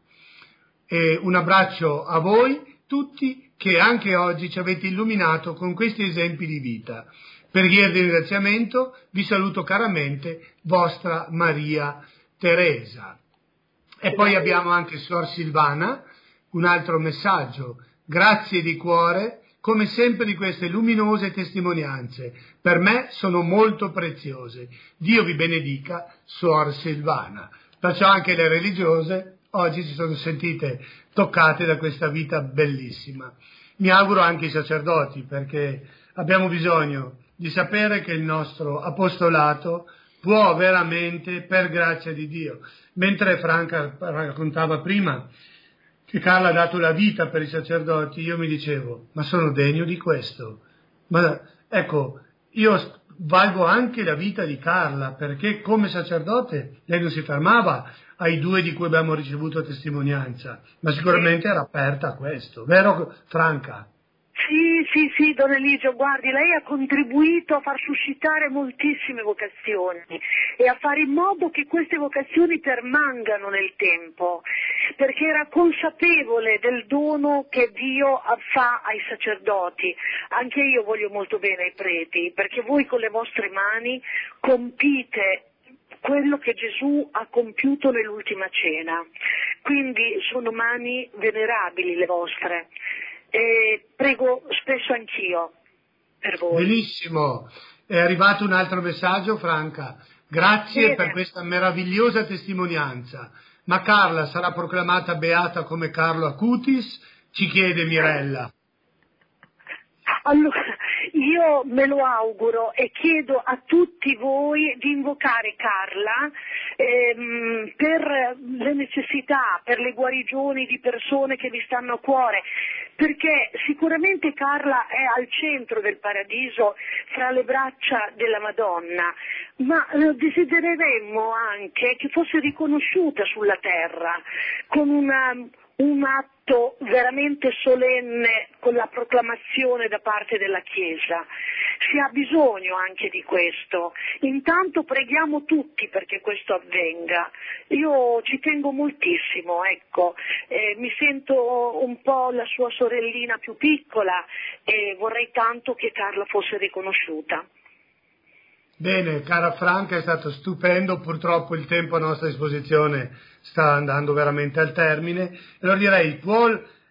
E un abbraccio a voi tutti che anche oggi ci avete illuminato con questi esempi di vita. Preghiera di ringraziamento, vi saluto caramente, vostra Maria Teresa. E poi abbiamo anche Suor Silvana, un altro messaggio. Grazie di cuore, come sempre, di queste luminose testimonianze. Per me sono molto preziose. Dio vi benedica, Suor Silvana. Perciò anche le religiose oggi si sono sentite toccate da questa vita bellissima. Mi auguro anche i sacerdoti, perché abbiamo bisogno di sapere che il nostro apostolato può veramente, per grazia di Dio, mentre Franca raccontava prima che Carla ha dato la vita per i sacerdoti, io mi dicevo, ma sono degno di questo? Ma ecco, io valgo anche la vita di Carla, perché come sacerdote lei non si fermava ai due di cui abbiamo ricevuto testimonianza, ma sicuramente era aperta a questo, vero Franca? Sì, sì, sì, Don Eligio, guardi, lei ha contribuito a far suscitare moltissime vocazioni e a fare in modo che queste vocazioni permangano nel tempo, perché era consapevole del dono che Dio fa ai sacerdoti. Anche io voglio molto bene ai preti, perché voi con le vostre mani compite quello che Gesù ha compiuto nell'ultima cena. Quindi sono mani venerabili le vostre. E prego spesso anch'io per voi. Benissimo, è arrivato un altro messaggio, Franca. Grazie Bene. per questa meravigliosa testimonianza. Ma Carla sarà proclamata beata come Carlo Acutis? Ci chiede Mirella. Allora, io me lo auguro e chiedo a tutti voi di invocare Carla ehm, per le necessità, per le guarigioni di persone che vi stanno a cuore, perché sicuramente Carla è al centro del paradiso fra le braccia della Madonna, ma eh, desidereremmo anche che fosse riconosciuta sulla terra con una, un atto veramente solenne con la proclamazione da parte della Chiesa. Si ha bisogno anche di questo. Intanto preghiamo tutti perché questo avvenga. Io ci tengo moltissimo, ecco, eh, mi sento un po' la sua sorellina più piccola e vorrei tanto che Carla fosse riconosciuta. Bene, cara Franca, è stato stupendo, purtroppo il tempo a nostra disposizione sta andando veramente al termine. Allora direi, può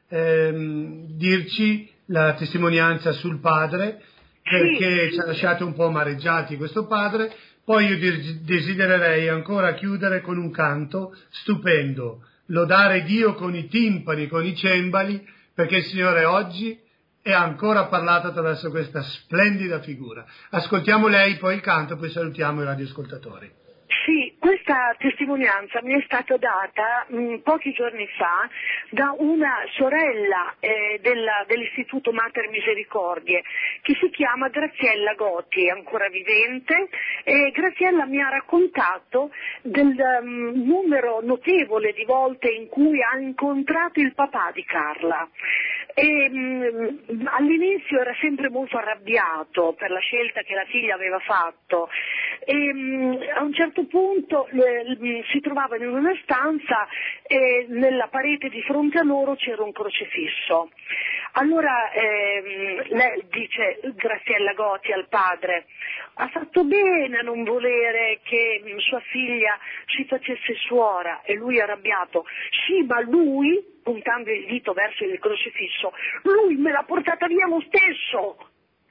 ehm, dirci la testimonianza sul padre, perché Sì. ci ha lasciato un po' amareggiati questo padre, poi io desidererei ancora chiudere con un canto stupendo, lodare Dio con i timpani, con i cembali, perché il Signore oggi è ancora parlato attraverso questa splendida figura. Ascoltiamo lei, poi il canto, poi salutiamo i radioascoltatori. Sì, questa testimonianza mi è stata data mh, pochi giorni fa da una sorella eh, della, dell'Istituto Mater Misericordie che si chiama Graziella Goti, è ancora vivente, e Graziella mi ha raccontato del um, numero notevole di volte in cui ha incontrato il papà di Carla. E, mh, all'inizio era sempre molto arrabbiato per la scelta che la figlia aveva fatto e mh, a un certo punto le, le, si trovavano in una stanza e nella parete di fronte a loro c'era un crocifisso. Allora ehm, lei dice, Graziella Goti al padre, ha fatto bene a non volere che mh, sua figlia si facesse suora, e lui è arrabbiato. Sì, ma lui, puntando il dito verso il crocifisso, lui me l'ha portata via lo stesso.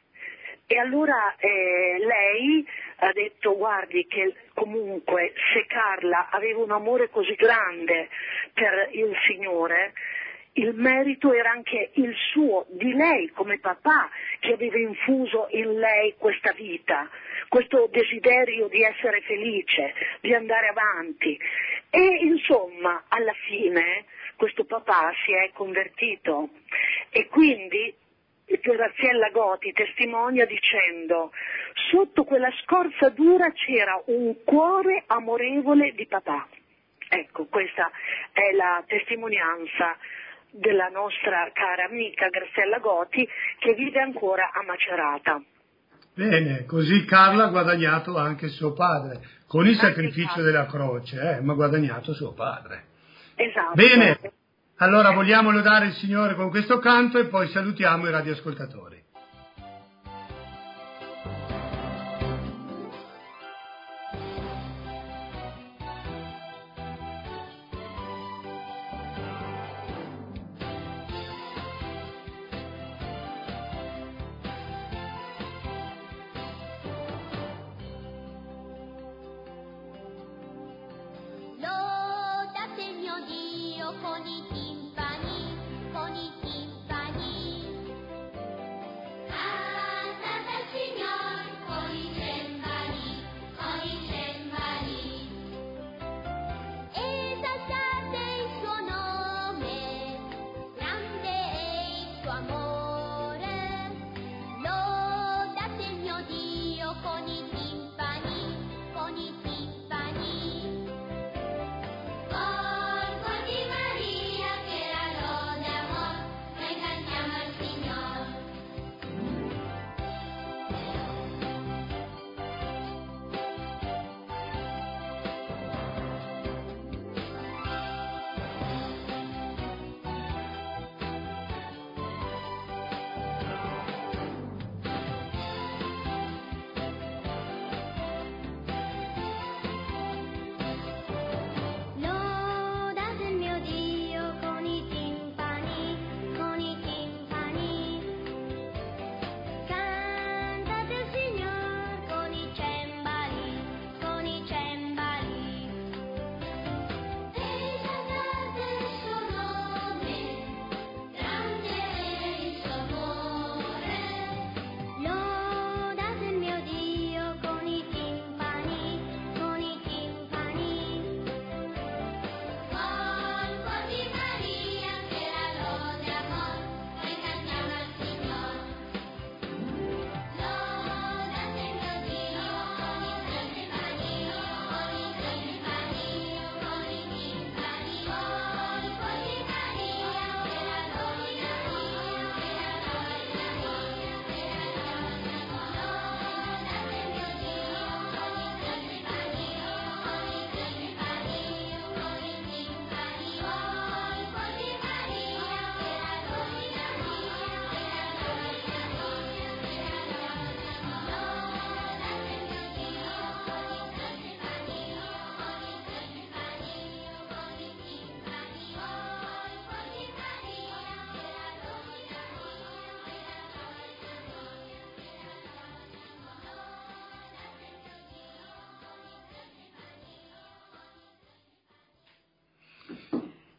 E allora eh, lei ha detto, guardi che comunque se Carla aveva un amore così grande per il Signore, il merito era anche il suo, di lei come papà, che aveva infuso in lei questa vita, questo desiderio di essere felice, di andare avanti. E insomma, alla fine questo papà si è convertito e quindi Graziella Goti testimonia dicendo, sotto quella scorza dura c'era un cuore amorevole di papà. Ecco, questa è la testimonianza della nostra cara amica Graziella Goti, che vive ancora a Macerata. Bene, così Carla ha guadagnato anche suo padre, con il Anche sacrificio Carla. della croce, eh, ma ha guadagnato suo padre. Esatto. Bene, allora vogliamo lodare il Signore con questo canto e poi salutiamo i radioascoltatori. Lodate il mio Dio con i timpani, con i timpani. Cantate al Signore con i cembali, con i cembali. Esaltate il suo nome, grande è il suo amore. Lodate il mio Dio con i timpani, con i timpani. Corpo di Maria che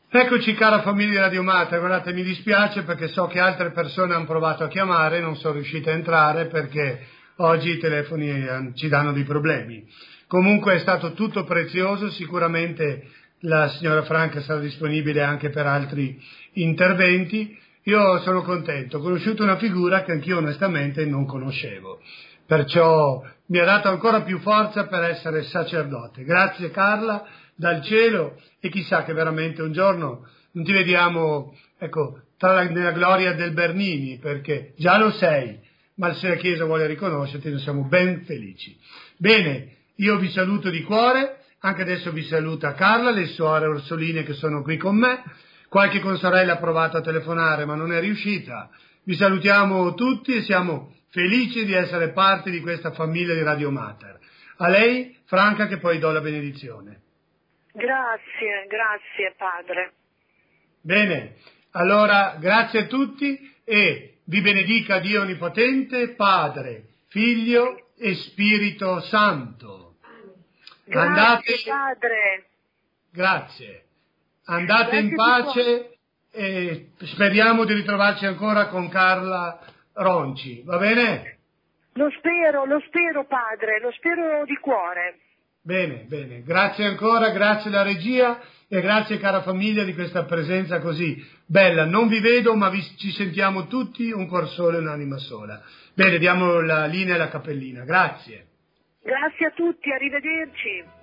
Eccoci cara famiglia di Radio Mater, guardate mi dispiace perché so che altre persone hanno provato a chiamare e non sono riuscite a entrare perché oggi i telefoni ci danno dei problemi. Comunque è stato tutto prezioso, sicuramente la signora Franca sarà disponibile anche per altri interventi. Io sono contento, ho conosciuto una figura che anch'io onestamente non conoscevo, perciò mi ha dato ancora più forza per essere sacerdote. Grazie Carla, dal cielo, e chissà che veramente un giorno non ti vediamo, ecco, tra la, nella gloria del Bernini, perché già lo sei, ma se la Chiesa vuole riconoscerti, noi siamo ben felici. Bene, io vi saluto di cuore, anche adesso vi saluta Carla, le suore Orsoline che sono qui con me, qualche consorella ha provato a telefonare ma non è riuscita. Vi salutiamo tutti e siamo felici di essere parte di questa famiglia di Radio Mater. A lei, Franca, che poi do la benedizione. Grazie, grazie Padre. Bene, allora grazie a tutti e vi benedica Dio Onnipotente, Padre, Figlio e Spirito Santo. Grazie Andate, Padre. Grazie. Andate Grazie in pace e speriamo di ritrovarci ancora con Carla Ronci, va bene? Lo spero, lo spero Padre, lo spero di cuore. Bene, bene, grazie ancora, grazie alla regia e grazie cara famiglia di questa presenza così bella. Non vi vedo ma vi, ci sentiamo tutti un cuor solo e un'anima sola. Bene, diamo la linea alla cappellina, grazie. Grazie a tutti, arrivederci.